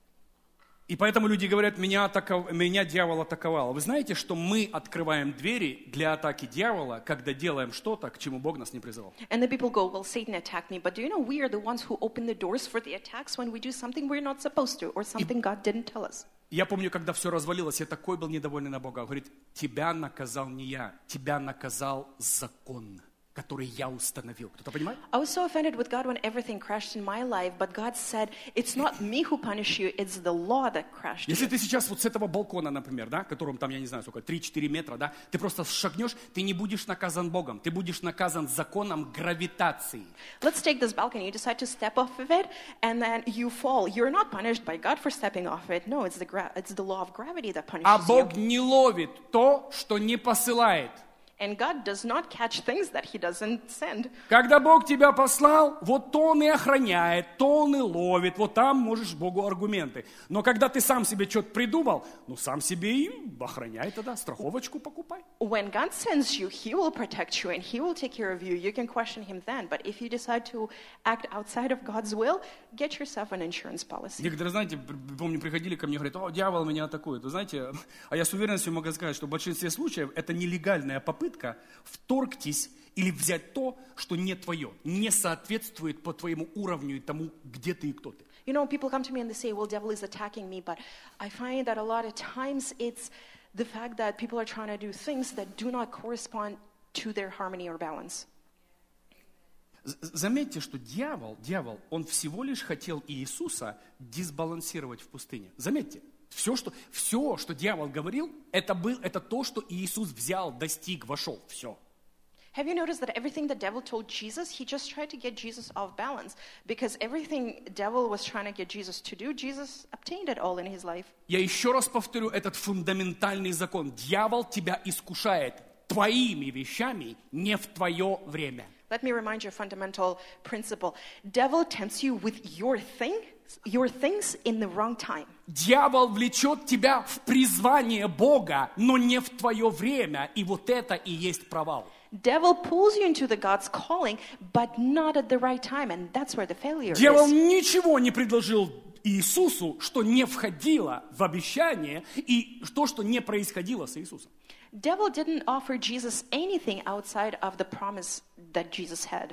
S1: И поэтому люди говорят, меня, атаков... меня дьявол атаковал. Вы знаете, что мы открываем двери для атаки дьявола, когда делаем что-то, к чему Бог нас не призывал.
S2: And the people go, well, Satan attacked me. But do you know we are the ones who open the doors for the attacks when we do something we're not supposed to or something God didn't tell us?
S1: Я помню, когда все развалилось, я такой был недовольный на Бога. Он говорит, тебя наказал не я, тебя наказал закон, который я установил. Кто-то понимает?
S2: I was so offended with God when everything crashed in my life, but God said, it's not me who punish you, it's the law that crashed
S1: Если
S2: you.
S1: ты сейчас вот с этого балкона, например, да, которым там, я не знаю, сколько, три-четыре метра, да, ты просто шагнешь, ты не будешь наказан Богом, ты будешь наказан законом гравитации.
S2: Let's take this balcony. You decide to step off of it, and then you fall. You're not punished by God for stepping off it. No, it's the gra- it's the law of gravity that punishes
S1: А
S2: you.
S1: Бог не ловит то, что не посылает.
S2: And God does not catch things that He doesn't send.
S1: Когда Бог тебя послал, вот то Он и охраняет, то Он и ловит, вот там можешь Богу аргументы. Но когда ты сам себе что-то придумал, ну сам себе и охраняй тогда, страховочку покупай.
S2: When God sends you, He will protect you and He will take care of you. You can question Him then. But if you decide to act outside of God's will, get yourself an insurance policy.
S1: Некоторые, знаете, помню, приходили ко мне и говорят, о, дьявол меня атакует. Вы знаете, а я с уверенностью могу сказать, что в большинстве случаев это нелегальная попытка вторгтись или взять то, что не твое, не соответствует по твоему уровню и тому, где ты и кто ты.
S2: You know, people come to me and they say, well, devil is attacking me. But I find that a lot of times it's the fact that people are trying to do things that do not correspond to their harmony or balance.
S1: Заметьте, что дьявол, дьявол, он всего лишь хотел Иисуса дисбалансировать в пустыне. Заметьте, все, что, все, что дьявол говорил, это, был, это то, что Иисус взял, достиг, вошел. Все.
S2: Have you noticed that everything the devil told Jesus, he just tried to get Jesus off balance? Because everything devil was trying to get Jesus to do, Jesus obtained it all in his life.
S1: Я еще раз повторю этот фундаментальный закон. Дьявол тебя искушает твоими вещами не в твое время.
S2: Let me remind you a fundamental principle. Devil tempts you with your thing, your things in the wrong time.
S1: Дьявол влечет тебя в призвание Бога, но не в твое время. И вот это и есть провал.
S2: Devil pulls you into the God's calling, but not at the right time, and that's where the failure
S1: Дьявол
S2: is.
S1: ничего не предложил Иисусу, что не входило в обещание, и то, что не происходило с Иисусом.
S2: Devil didn't offer Jesus anything outside of the promise that Jesus had.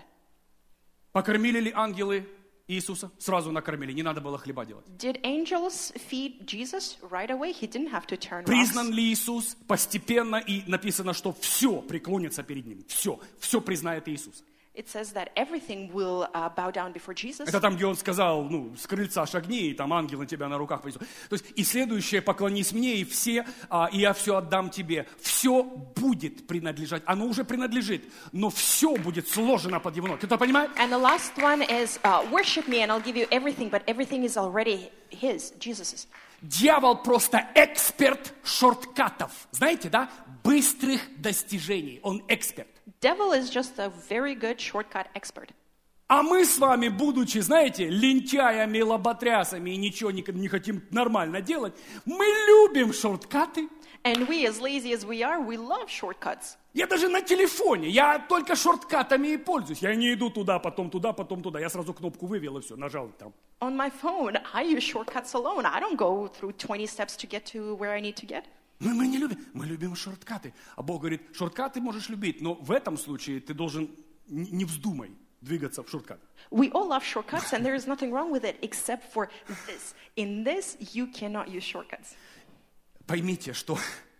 S1: Покормили ли ангелы Иисуса? Сразу накормили, не надо было хлеба делать.
S2: Did angels feed Jesus right away? He didn't have to turn
S1: Признан
S2: rocks.
S1: ли Иисус? Постепенно, и написано, что все преклонится перед Ним. Все, все признает Иисус.
S2: It says that everything will uh, bow down before Jesus.
S1: Это там, где Он сказал, ну, с крыльца шагни, и там ангел на тебя на руках повесил. То есть, и следующее, поклонись мне, и все, а, и я все отдам тебе. Все будет принадлежать. Оно уже принадлежит, но все будет сложено под Его ноги. Кто-то понимает?
S2: And the last one is, uh, worship me and I'll give you everything, but everything is already his, Jesus's.
S1: Дьявол просто эксперт шорткатов. Знаете, да? Быстрых достижений. Он эксперт.
S2: Devil is just a very good shortcut expert.
S1: А мы с вами, будучи, знаете, лентяями, лоботрясами и ничего не, не хотим нормально делать, мы любим шорткаты.
S2: And we, as lazy as we are, we love shortcuts.
S1: Я даже на телефоне, я только шорткатами и пользуюсь. Я не иду туда, потом туда, потом туда. Я сразу кнопку вывел и все, нажал там.
S2: On my phone, I use shortcuts alone. I don't go through twenty steps to get to where I need to get.
S1: Мы, мы не любим, мы любим шорткаты. А Бог говорит, шорткаты можешь любить, но в этом случае ты должен, не, не вздумай двигаться в шорткат.
S2: We all love shortcuts, and there is nothing wrong with it, except for this. In this, you cannot use shortcuts.
S1: Поймите, что,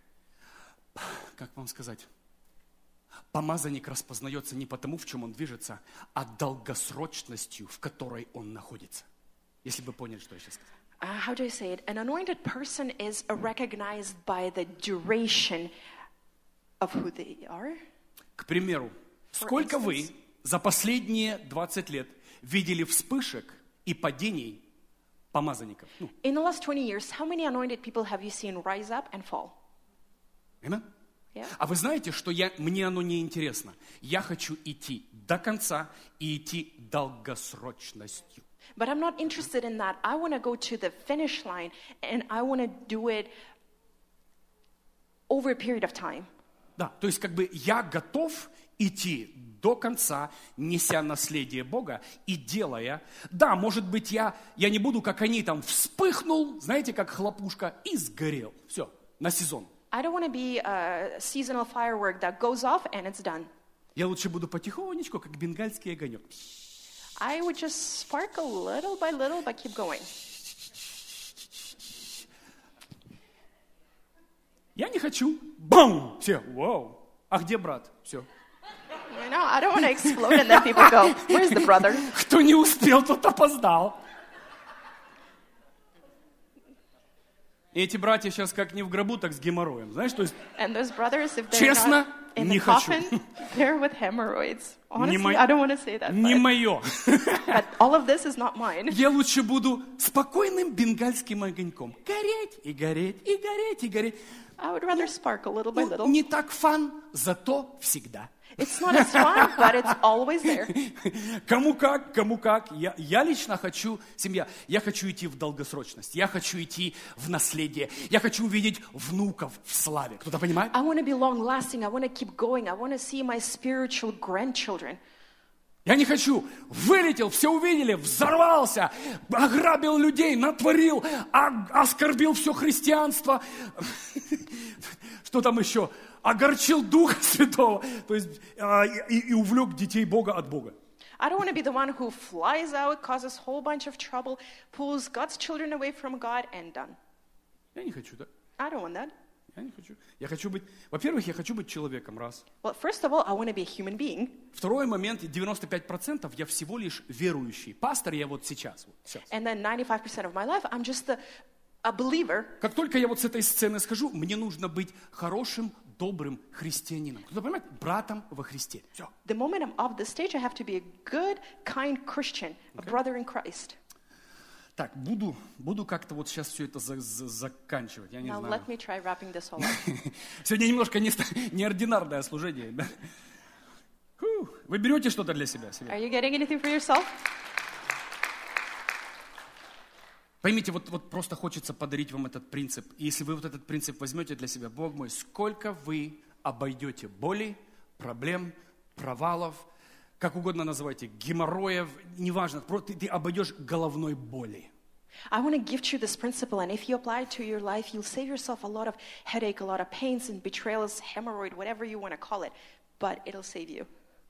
S1: как вам сказать, помазанник распознается не потому, в чем он движется, а долгосрочностью, в которой он находится. Если бы поняли, что я сейчас сказал.
S2: Uh, how do I say it? An anointed person is recognized by the duration of who they are.
S1: К примеру, сколько вы за последние двадцать лет видели вспышек и падений помазанников. Ну,
S2: In the last twenty years, how many anointed people have you seen rise up and fall?
S1: amen?
S2: Yeah.
S1: А вы знаете, что я, мне оно не интересно. Я хочу идти до конца и идти долгосрочностью.
S2: But I'm not interested in that. I want to go to the finish line and I want to do it over a period of time.
S1: Да, то есть как бы я готов идти до конца, неся наследие Бога и делая. Да, может быть, я, я не буду, как они там, вспыхнул, знаете, как хлопушка, и сгорел. Все, на сезон.
S2: I don't want to be a seasonal firework that goes off and it's done.
S1: Я лучше буду потихонечку, как бенгальский огонек.
S2: I would just sparkle little by little, but keep going.
S1: Я не хочу. Бам! Все, вау. А где брат? Все.
S2: You know, I don't want to explode and then people go, where's the brother?
S1: Кто не успел, тот опоздал. И эти братья сейчас как не в гробу, так с геморроем. Знаешь, то есть,
S2: And those brothers, if they're
S1: честно,
S2: not in
S1: не
S2: the
S1: хочу.
S2: coffin, they're with hemorrhoids. Honestly,
S1: мо-
S2: I don't want to say that,
S1: Не
S2: but,
S1: мое.
S2: but all of this is not mine.
S1: Я лучше буду спокойным бенгальским огоньком. Гореть и гореть, и гореть, и гореть.
S2: I would rather sparkle little by
S1: Ну,
S2: little.
S1: не так фан, зато всегда.
S2: It's not as fun, but it's always there.
S1: Кому как, кому как. Я, я лично хочу, семья, я хочу идти в долгосрочность. Я хочу идти в наследие. Я хочу увидеть внуков в славе. Кто-то понимает?
S2: I want to be long lasting. I want to keep going. I want to see my spiritual grandchildren.
S1: Я не хочу. Вылетел, все увидели, взорвался, ограбил людей, натворил, а- оскорбил все христианство. Что там еще? Огорчил Духа Святого. То есть а, и, и увлек детей Бога от Бога.
S2: I don't want to be the one who flies out, causes a whole bunch of trouble, pulls God's children away from God, and done.
S1: Я не хочу, да?
S2: I don't want that.
S1: Я не хочу. Я хочу быть, во-первых, я хочу быть человеком, раз.
S2: Well, first of all, I want to be a human being.
S1: Второй момент, девяносто пять процентов я всего лишь верующий. Пастор я вот сейчас. Вот, сейчас.
S2: And then ninety-five percent of my life, I'm just a, a believer.
S1: Как только я вот с этой сцены схожу, мне нужно быть хорошим, добрым христианином. Кто-то понимает? Братом во Христе. Все.
S2: The moment I'm off the stage, I have to be a good, kind Christian, a brother in Christ.
S1: Так, буду, буду как-то вот сейчас все это за- за- заканчивать. Я не
S2: Now
S1: знаю.
S2: let me try wrapping this all up.
S1: Сегодня немножко не- неординарное служение. Да? Фу. Вы берете что-то для себя? себе?
S2: Are you getting anything for yourself?
S1: Поймите, вот, вот просто хочется подарить вам этот принцип. И если вы вот этот принцип возьмете для себя, Бог мой, сколько вы обойдете боли, проблем, провалов, как угодно называйте, геморроев, неважно, просто ты, ты обойдешь головной боли.
S2: I want to gift you this principle, and if you apply it to your life, you'll save yourself a lot of headache, a lot of pains and betrayals, hemorrhoid, whatever you want to call it, but it'll save you.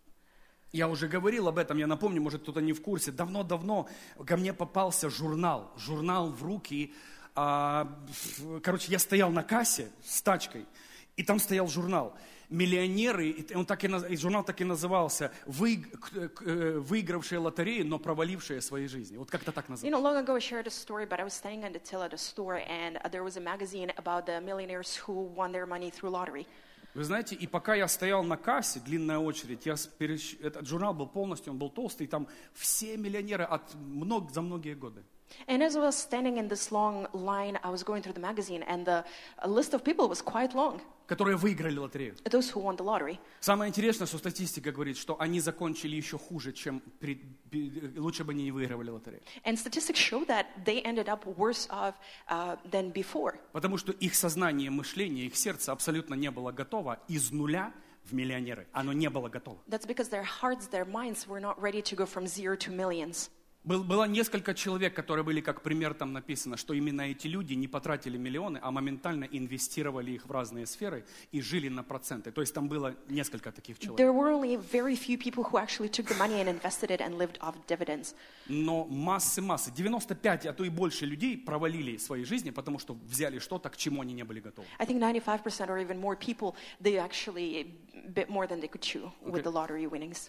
S1: Я уже говорил об этом, я напомню, может кто-то не в курсе. Давно-давно ко мне попался журнал, журнал в руки. А, короче, я стоял на кассе с тачкой, и там стоял журнал. Миллионеры, и он так и, наз- и журнал так и назывался, вы, к- к- э, выигравшие лотерею, но провалившие свои жизни. Вот как-то так
S2: You
S1: назывался.
S2: know, long ago I shared a story, but I was standing at the till at a store, and uh, there was a magazine about the millionaires who won their money through lottery.
S1: Вы знаете, и пока я стоял на кассе, длинная очередь, я с- перещ- этот журнал был полностью, он был толстый, там все миллионеры от мног, за многие годы.
S2: And as I was standing in this long line, I was going through the magazine, and the uh, list of people was quite long,
S1: Которые выиграли лотерею.
S2: those who won the lottery.
S1: Самое интересное, что статистика говорит, что они закончили еще хуже, чем при- при- лучше бы они не выигрывали лотерею.
S2: And statistics show that they ended up worse off uh, than before.
S1: Потому что их сознание, мышление, их сердце абсолютно не было готово из нуля в миллионеры. Оно не было готово.
S2: That's because their hearts, their minds were not ready to go from zero to millions.
S1: Был- было несколько человек, которые были, как пример там написано, что именно эти люди не потратили миллионы, а моментально инвестировали их в разные сферы и жили на проценты. То есть там было несколько таких человек.
S2: There were only very few people who actually took the money and invested it and lived off dividends.
S1: Но массы-массы, девяносто пять, а то и больше людей провалили свои жизни, потому что взяли что-то, к чему они не были готовы.
S2: I think ninety-five percent or even more people, they actually bit more than they could chew with the lottery winnings.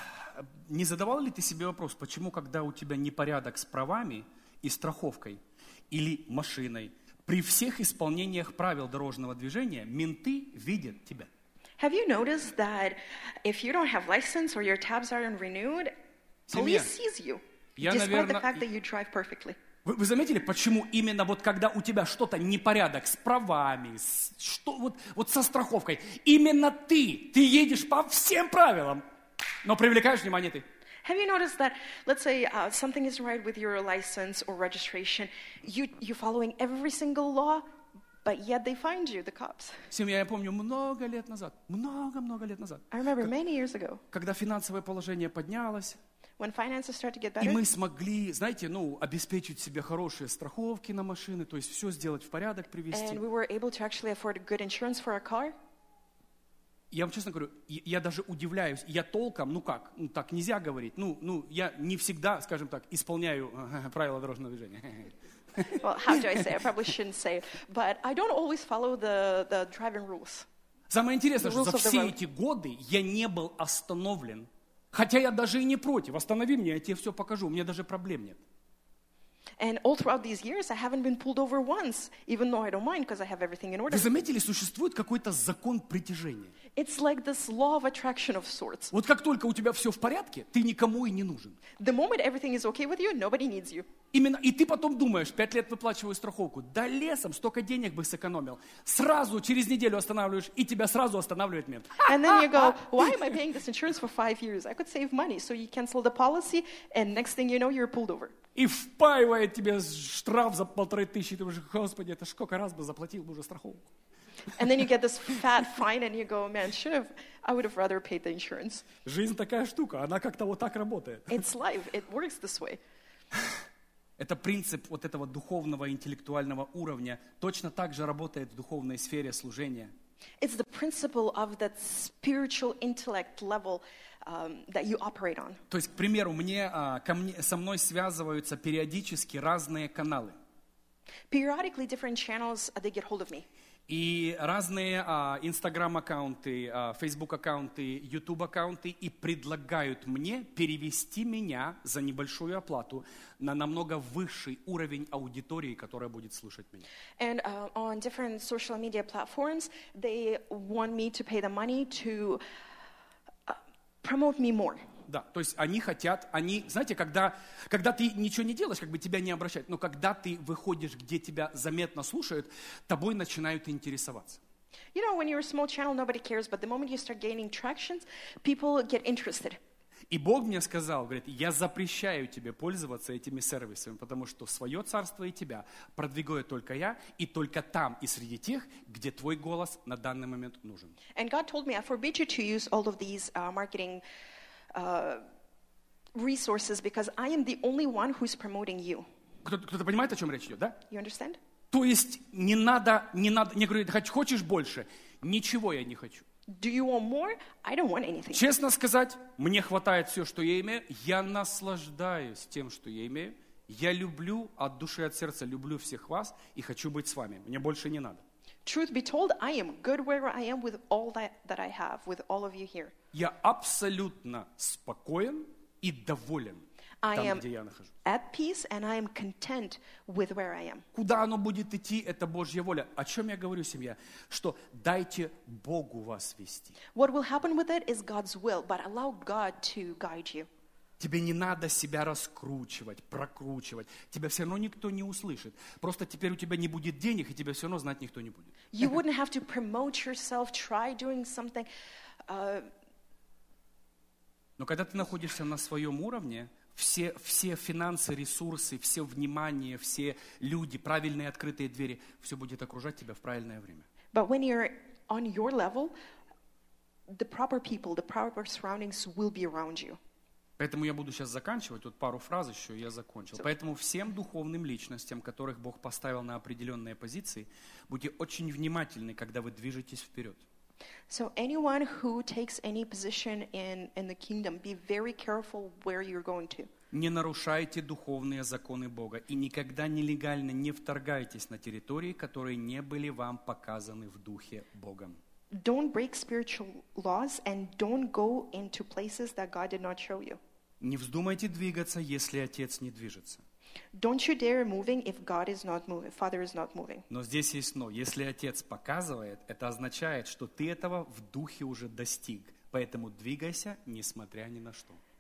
S1: Не задавал ли ты себе вопрос, почему, когда у тебя непорядок с правами и страховкой или машиной, при всех исполнениях правил дорожного движения, менты видят тебя?
S2: Have you noticed that if you don't have license or your tabs aren't renewed,
S1: Семья.
S2: police sees you,
S1: Я,
S2: despite the
S1: наверно,
S2: fact that you drive perfectly?
S1: Вы, вы заметили, почему именно вот когда у тебя что-то непорядок с правами, с, что, вот, вот со страховкой, именно ты, ты едешь по всем правилам, но привлекаешь внимание ты.
S2: Have you noticed that, let's say uh, something isn't right with your license or registration, you, you're following every single law, but yet they find you, the cops.
S1: Семья, я помню, много лет назад, много-много лет назад,
S2: I remember many years ago,
S1: когда финансовое положение поднялось,
S2: when finances start to get
S1: и
S2: better,
S1: мы смогли, знаете, ну, обеспечить себе хорошие страховки на машины, то есть все сделать в порядок, привести.
S2: and we were able to actually afford good insurance for our car.
S1: Я вам честно говорю, я я даже удивляюсь, я толком, ну как, ну так нельзя говорить, ну, ну я не всегда, скажем так, исполняю э, правила дорожного движения.
S2: Well, how do I say? I probably shouldn't say, but I don't always follow the, the driving rules.
S1: Самое интересное,
S2: The
S1: что
S2: rules
S1: за
S2: of the
S1: все
S2: road.
S1: эти годы я не был остановлен. Хотя я даже и не против. Останови меня, я тебе все покажу. У меня даже проблем нет.
S2: And all throughout these years, I haven't been pulled over once, even though I don't mind because I have everything in order.
S1: Вы заметили, существует какой-то закон притяжения.
S2: It's like this law of attraction of sorts.
S1: Вот как только у тебя все в порядке, ты никому и не нужен.
S2: The moment everything is okay with you, nobody needs you.
S1: Именно, и ты потом думаешь, пять лет выплачиваю страховку, да лесом столько денег бы сэкономил. Сразу через неделю останавливаешь, и тебя сразу останавливает мент.
S2: And then you go, why am I paying this insurance for five years? I could save money. So you cancel the policy, and next thing you know, you're pulled over.
S1: И впаивает тебе штраф за полторы тысячи. Ты думаешь, Господи, это сколько раз бы заплатил бы уже страховку.
S2: And then you get this fat fine, and you go, man, should have, I would have rather paid the insurance.
S1: Жизнь такая штука, она как-то вот так работает.
S2: It's life. It works this way.
S1: Это принцип вот этого духовного, интеллектуального уровня точно так же работает в духовной сфере служения.
S2: It's the principle of that spiritual intellect level um, that you operate on.
S1: То есть, к примеру, мне, а, ко мне, со мной связываются периодически разные каналы.
S2: Periodically, different channels, uh, they get hold of me.
S1: И разные а, Инстаграм-аккаунты, а, Фейсбук-аккаунты, Ютуб-аккаунты и предлагают мне перевести меня за небольшую оплату на намного высший уровень аудитории, которая будет слушать меня.
S2: And uh, on different social media platforms, they want me to pay the money to uh, promote me more.
S1: Да, то есть они хотят, они, знаете, когда, когда ты ничего не делаешь, как бы тебя не обращают, но когда ты выходишь, где тебя заметно слушают, тобой начинают интересоваться.
S2: You know, when you're a small channel, nobody cares, but the moment you start gaining traction, people get interested.
S1: И Бог мне сказал, говорит, я запрещаю тебе пользоваться этими сервисами, потому что свое царство и тебя продвигаю только я, и только там, и среди тех, где твой голос на данный момент нужен.
S2: And God told me, I forbid you to use all of these uh, marketing uh, resources because I am the only one who's promoting you.
S1: Кто-то, кто-то понимает, о чем речь идет, да?
S2: You understand?
S1: То есть не надо, не надо, не говорю, хочешь больше? Ничего я не хочу.
S2: Do you want more? I don't want anything.
S1: Честно сказать, мне хватает все, что я имею. Я наслаждаюсь тем, что я имею. Я люблю от души, от сердца, люблю всех вас и хочу быть с вами. Мне больше не надо.
S2: Truth be told, I am good where I am with all that, that I have, with all of you here.
S1: Я абсолютно спокоен и доволен
S2: I
S1: там,
S2: am
S1: где я нахожусь.
S2: at peace and I am content with where I am.
S1: Куда оно будет идти, это Божья воля. О чем я говорю, семья? Что дайте Богу вас вести.
S2: What will happen with it is God's will, but allow God to guide you.
S1: Тебе не надо себя раскручивать, прокручивать. Тебя все равно никто не услышит. Просто теперь у тебя не будет денег, и тебя все равно знать никто не будет.
S2: You wouldn't have to promote yourself, try doing something. Uh,
S1: Но когда ты находишься на своем уровне, все, все финансы, ресурсы, все внимание, все люди, правильные открытые двери, все будет окружать тебя в правильное время.
S2: but when you're on your level, the proper people, the proper surroundings will be around you.
S1: Поэтому я буду сейчас заканчивать, вот пару фраз еще, и я закончил. Поэтому всем духовным личностям, которых Бог поставил на определенные позиции, будьте очень внимательны, когда вы движетесь вперед.
S2: So anyone who takes any position in, in the kingdom, be very careful where you're going to.
S1: Не нарушайте духовные законы Бога и никогда нелегально не вторгайтесь на территории, которые не были вам показаны в духе Богом.
S2: Don't break spiritual laws and don't go into places that God did not show you.
S1: Не вздумайте двигаться, если Отец не движется.
S2: Don't you dare moving if God is not moving, Father is not moving.
S1: Но здесь есть но. Если Отец показывает, это означает, что ты этого в духе уже достиг. Поэтому двигайся, несмотря ни на что.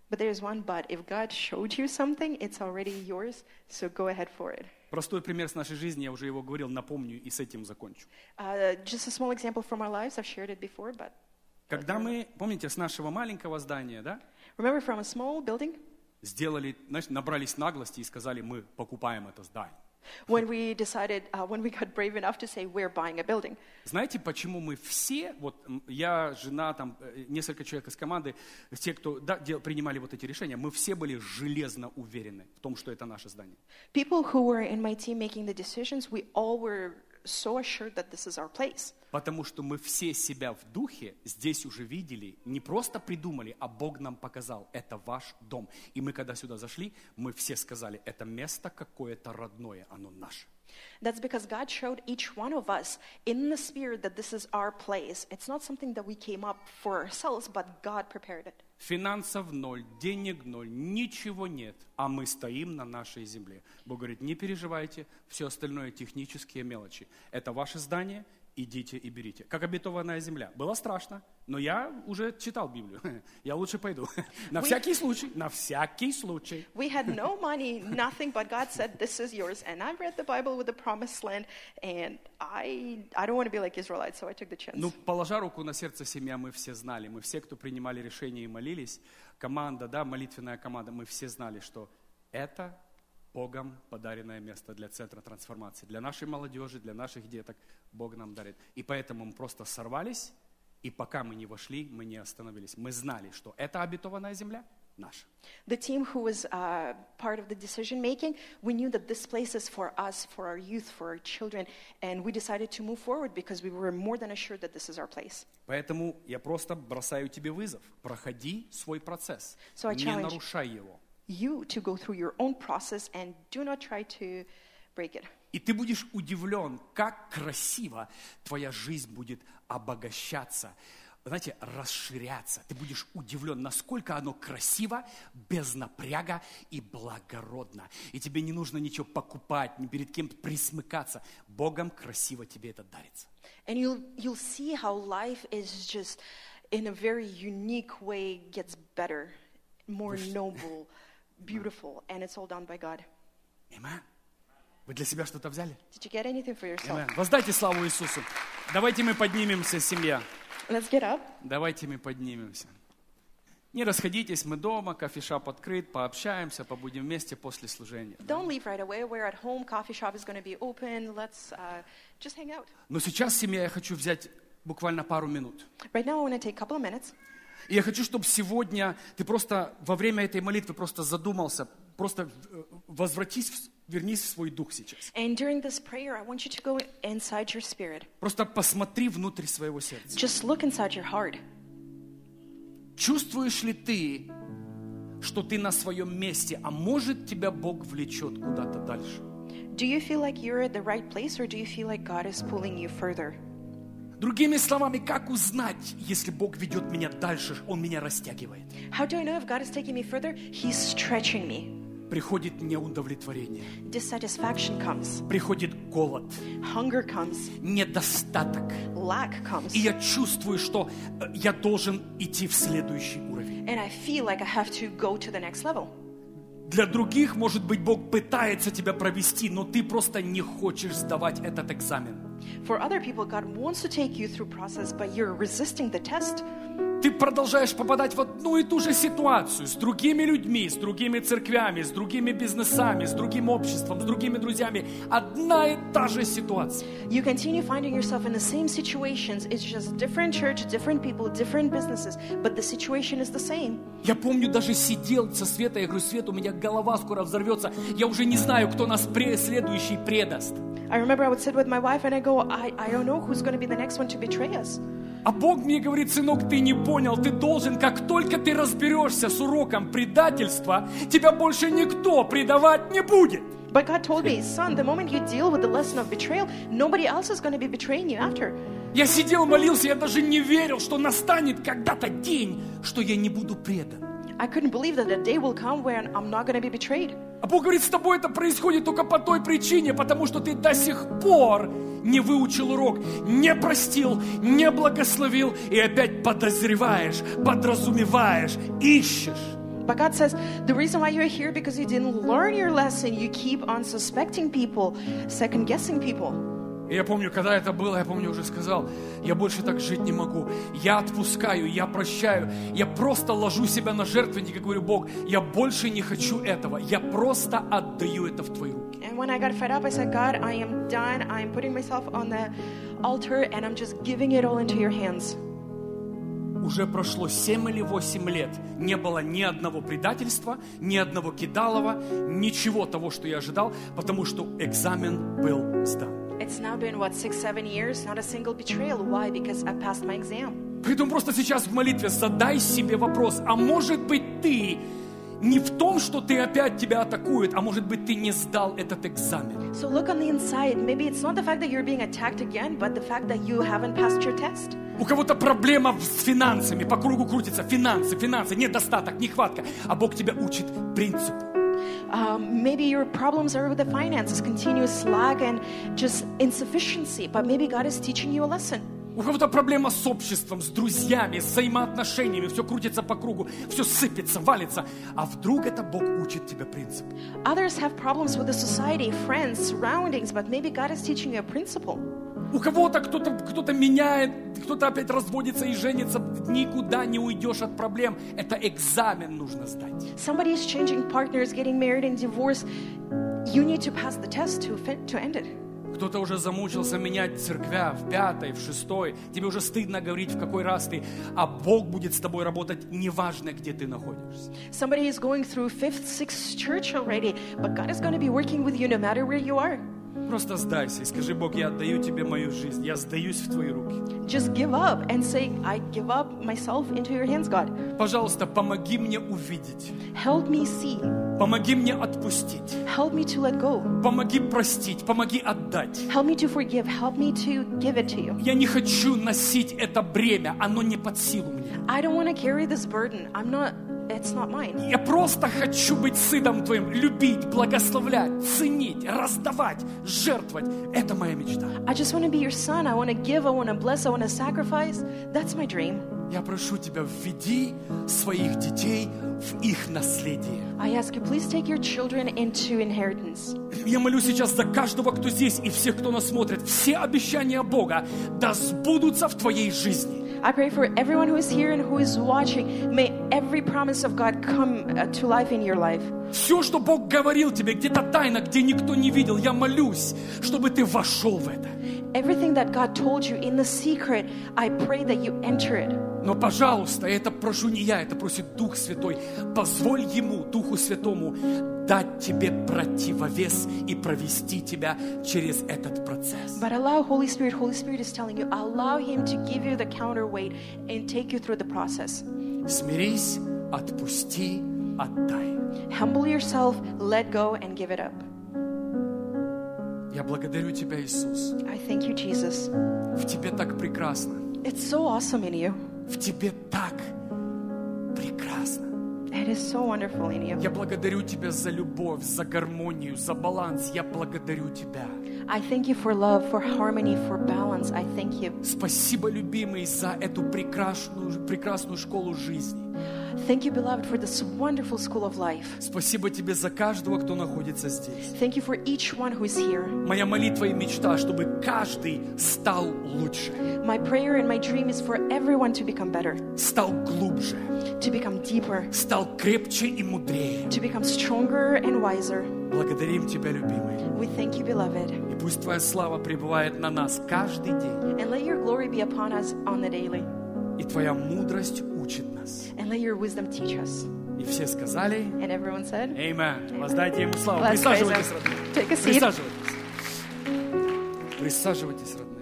S2: But there is one but. If God showed you something, it's already yours, so go ahead for it.
S1: Простой пример с нашей жизни, я уже его говорил, напомню и с этим закончу.
S2: Uh, just a small example from our lives. I've shared it before, but
S1: Когда мы, помните, с нашего маленького здания, да,
S2: remember from a small building,
S1: сделали, знаешь, набрались наглости и сказали, мы покупаем это здание.
S2: when we decided, uh, when we got brave enough to say we're buying a building.
S1: Знаете, почему мы все, вот м, я, жена, там, э, несколько человек из команды, те, кто да, дел- принимали вот эти решения, мы все были железно уверены в том, что это наше здание.
S2: People who were in my team making the decisions, we all were so assured that this is our place.
S1: Потому что мы все себя в духе здесь уже видели, не просто придумали, а Бог нам показал, это ваш дом. И мы, когда сюда зашли, мы все сказали, это место какое-то родное, оно наше.
S2: That's because God showed each one of us in the spirit that this is our place. It's not something that we came up for ourselves, but God prepared it.
S1: Финансов ноль, денег ноль, ничего нет, а мы стоим на нашей земле. Бог говорит, не переживайте, все остальное технические мелочи. Это ваше здание, идите и берите. Как обетованная земля. Было страшно, но я уже читал Библию. Я лучше пойду. На всякий случай, на всякий случай.
S2: We had no money, nothing, but God said, this is yours. And I read the Bible with the promised land, and I I don't want to be like Israelites, so I took the chance.
S1: Ну, положа руку на сердце, семья, мы все знали. Мы все, кто принимали решения и молились, команда, да, молитвенная команда, мы все знали, что это Богом подаренное место для центра трансформации. Для нашей молодежи, для наших деток Бог нам дарит. И поэтому мы просто сорвались, и пока мы не вошли, мы не остановились. Мы знали, что это обетованная земля наша.
S2: The team who was uh, part of the decision making, we knew that this place is for us, for our youth, for our children, and we decided to move forward because we were more than assured that this is our place.
S1: Поэтому я просто бросаю тебе вызов. Проходи свой процесс.
S2: So I
S1: Не
S2: challenge-
S1: нарушай его.
S2: You to go through your own process and do not try to break it.
S1: И ты будешь удивлен, как красиво твоя жизнь будет обогащаться, знаете, расширяться. Ты будешь удивлен, насколько оно красиво, без напряга и благородно. И тебе не нужно ничего покупать, ни перед кем присмыкаться. Богом красиво тебе это дарится.
S2: And you'll you'll see how life is just in a very unique way gets better, more noble, beautiful, and it's all done by God.
S1: Аминь. Вы для себя что-то взяли?
S2: Did you get anything for yourself?
S1: Аминь. Воздайте славу Иисусу. Давайте мы поднимемся, семья.
S2: Let's get up.
S1: Давайте мы поднимемся. Не расходитесь, мы дома, кофешап открыт, пообщаемся, побудем вместе после служения.
S2: Don't leave right away. We're at home. Coffee shop is going to be open. Let's uh, just hang out.
S1: Но сейчас, семья, я хочу взять буквально пару минут.
S2: Right now, I want to take a couple of minutes.
S1: И я хочу, чтобы сегодня ты просто во время этой молитвы просто задумался, просто э, возвратись, в- вернись в свой дух сейчас.
S2: And during this prayer, I want you to go inside your spirit.
S1: Просто посмотри внутрь своего сердца.
S2: Just look inside your heart.
S1: Чувствуешь ли ты, что ты на своем месте, а может тебя Бог влечет куда-то дальше?
S2: Do you feel like you're at the right place, or do you feel like God is pulling you further?
S1: Другими словами, как узнать, если Бог ведет меня дальше, Он меня растягивает?
S2: How do I know if God is taking me further? He's stretching me.
S1: Приходит неудовлетворение,
S2: Dissatisfaction comes.
S1: приходит голод,
S2: Hunger comes.
S1: недостаток.
S2: Lack comes.
S1: И я чувствую, что э, я должен идти в следующий уровень.
S2: And I feel like I have to go to the next level.
S1: Для других, может быть, Бог пытается тебя провести, но ты просто не хочешь сдавать этот экзамен.
S2: For other people, God wants to take you through process, but you're resisting the test.
S1: Ты продолжаешь попадать в одну и ту же ситуацию с другими людьми, с другими церквями, с другими бизнесами, с другим обществом, с другими друзьями. Одна и та же ситуация.
S2: You continue finding yourself in the same situations. It's just different church, different people, different businesses, but the situation is the same.
S1: Я помню, даже сидел со Светой, я говорю, Свет, у меня голова скоро взорвется. Я уже не знаю, кто нас пре- следующий предаст.
S2: I remember I would sit with my wife and I go, I, I don't know who's going to be the next one to betray us.
S1: А Бог мне говорит, сынок, ты не понял, ты должен, как только ты разберешься с уроком предательства, тебя больше никто предавать не будет.
S2: But God told me, son, the moment you deal with the lesson of betrayal, nobody else is going to be betraying you after.
S1: Я сидел, молился, я даже не верил, что настанет когда-то день, что я не буду предан.
S2: I couldn't believe that the day will come when I'm not going to be betrayed.
S1: А Бог говорит, с тобой это происходит только по той причине, потому что ты до сих пор не выучил урок, не простил, не благословил и опять подозреваешь, подразумеваешь, ищешь.
S2: But God says, the reason why you're here because you didn't learn your lesson. You keep on suspecting people, second guessing people.
S1: И я помню, когда это было, я помню, уже сказал, я больше так жить не могу. Я отпускаю, я прощаю. Я просто ложу себя на жертвенник и говорю: Бог, я больше не хочу этого. Я просто отдаю это в Твои руки.
S2: And when I got fed up, I said, God, I am done. I am putting myself on the altar and I'm just giving it all into your hands.
S1: Уже прошло семь или восемь лет. Не было ни одного предательства, ни одного кидалова, ничего того, что я ожидал, потому что экзамен был сдан.
S2: It's now been, what, six, seven years? Not a single betrayal. Why? Because I passed my exam.
S1: Поэтому просто сейчас в молитве задай себе вопрос: а может быть ты не в том, что ты опять тебя атакуют, а может быть ты не сдал этот экзамен.
S2: So look on the inside. Maybe it's not the fact that you're being attacked again, but the fact that you haven't passed your test.
S1: У кого-то проблема с финансами, по кругу крутится: финансы, финансы, недостаток, нехватка. А Бог тебя учит принципу.
S2: Um, maybe your problems are with the finances, continuous lack and just insufficiency. But maybe God is teaching you a lesson.
S1: У кого-то проблема с обществом, с друзьями, с взаимоотношениями. Все крутится по кругу, все сыпется, валится. А вдруг это Бог учит тебя принципу?
S2: Others have problems with the society, friends, surroundings, but maybe God is teaching you a principle.
S1: У кого-то кто-то, кто-то меняет, кто-то опять разводится и женится. Никуда не уйдешь от проблем. Это экзамен нужно сдать.
S2: Somebody is changing partners, getting married and divorced. You need to pass the test to, to end it.
S1: Кто-то уже замучился менять церквя в пятой, в шестой. Тебе уже стыдно говорить, в какой раз ты. А Бог будет с тобой работать, неважно, где ты находишься.
S2: Somebody is going through fifth, sixth church already, but God is going to be working with you no matter where you are.
S1: Просто сдайся и скажи: Бог, я отдаю тебе мою жизнь. Я сдаюсь в Твои руки.
S2: Just give up and say, I give up myself into your hands, God.
S1: Пожалуйста, помоги мне увидеть.
S2: Help me see.
S1: Помоги мне отпустить.
S2: Help me to let go.
S1: Помоги простить, помоги отдать.
S2: Help me to forgive. Help me to give it to you.
S1: Я не хочу носить это бремя, оно не под силу мне.
S2: I don't want to carry this burden. I'm not, it's not mine.
S1: Я просто хочу быть сыном Твоим, любить, благословлять, ценить, раздавать, жертвовать. Это моя мечта.
S2: I just want to be your son. I want to give. I want to bless. I want to sacrifice. That's my dream.
S1: Я прошу Тебя, введи своих детей в их наследие.
S2: I ask you, please take your children into inheritance.
S1: Я молюсь сейчас за каждого, кто здесь, и всех, кто нас смотрит. Все обещания Бога да сбудутся в Твоей жизни.
S2: I pray for everyone who is here and who is watching. May every promise of God come uh, to life in your life.
S1: Все, что Бог говорил тебе, где-то тайно, где никто не видел, я молюсь, чтобы ты вошел в это.
S2: Everything that God told you in the secret, I pray that you enter it.
S1: Но, пожалуйста, это прошу не я, это просит Дух Святой. Позволь Ему, Духу Святому, дать тебе противовес и провести тебя через этот процесс.
S2: But allow Holy Spirit, Holy Spirit is telling you, allow Him to give you the counterweight and take you through the process.
S1: Смирись, отпусти, отдай.
S2: Humble yourself, let go and give it up.
S1: Я благодарю Тебя, Иисус.
S2: I thank you, Jesus.
S1: В Тебе так прекрасно.
S2: It's so awesome in you.
S1: В Тебе так прекрасно.
S2: It is so wonderful in you.
S1: Я благодарю Тебя за любовь, за гармонию, за баланс. Я благодарю Тебя.
S2: I thank you for love, for harmony, for balance. I thank you.
S1: Спасибо, любимый, за эту прекрасную, прекрасную школу жизни.
S2: Thank you, beloved, for this wonderful school of life.
S1: Спасибо Тебе за каждого, кто находится здесь.
S2: Thank you for each one who is here.
S1: Моя молитва и мечта, чтобы каждый стал лучше,
S2: My prayer and my dream is for everyone to become better,
S1: стал глубже,
S2: to become deeper,
S1: стал крепче и мудрее.
S2: to become stronger and wiser.
S1: Благодарим Тебя, любимый.
S2: We thank you, beloved.
S1: И пусть Твоя слава пребывает на нас каждый день.
S2: And let your glory be upon us on the daily.
S1: И Твоя мудрость учит нас.
S2: And let your wisdom teach us.
S1: И все сказали:
S2: And everyone said,
S1: Amen. Воздайте Ему славу.
S2: Let's praise
S1: Присаживайтесь,
S2: Him.
S1: родные.
S2: Take a seat.
S1: Присаживайтесь. Присаживайтесь, родные.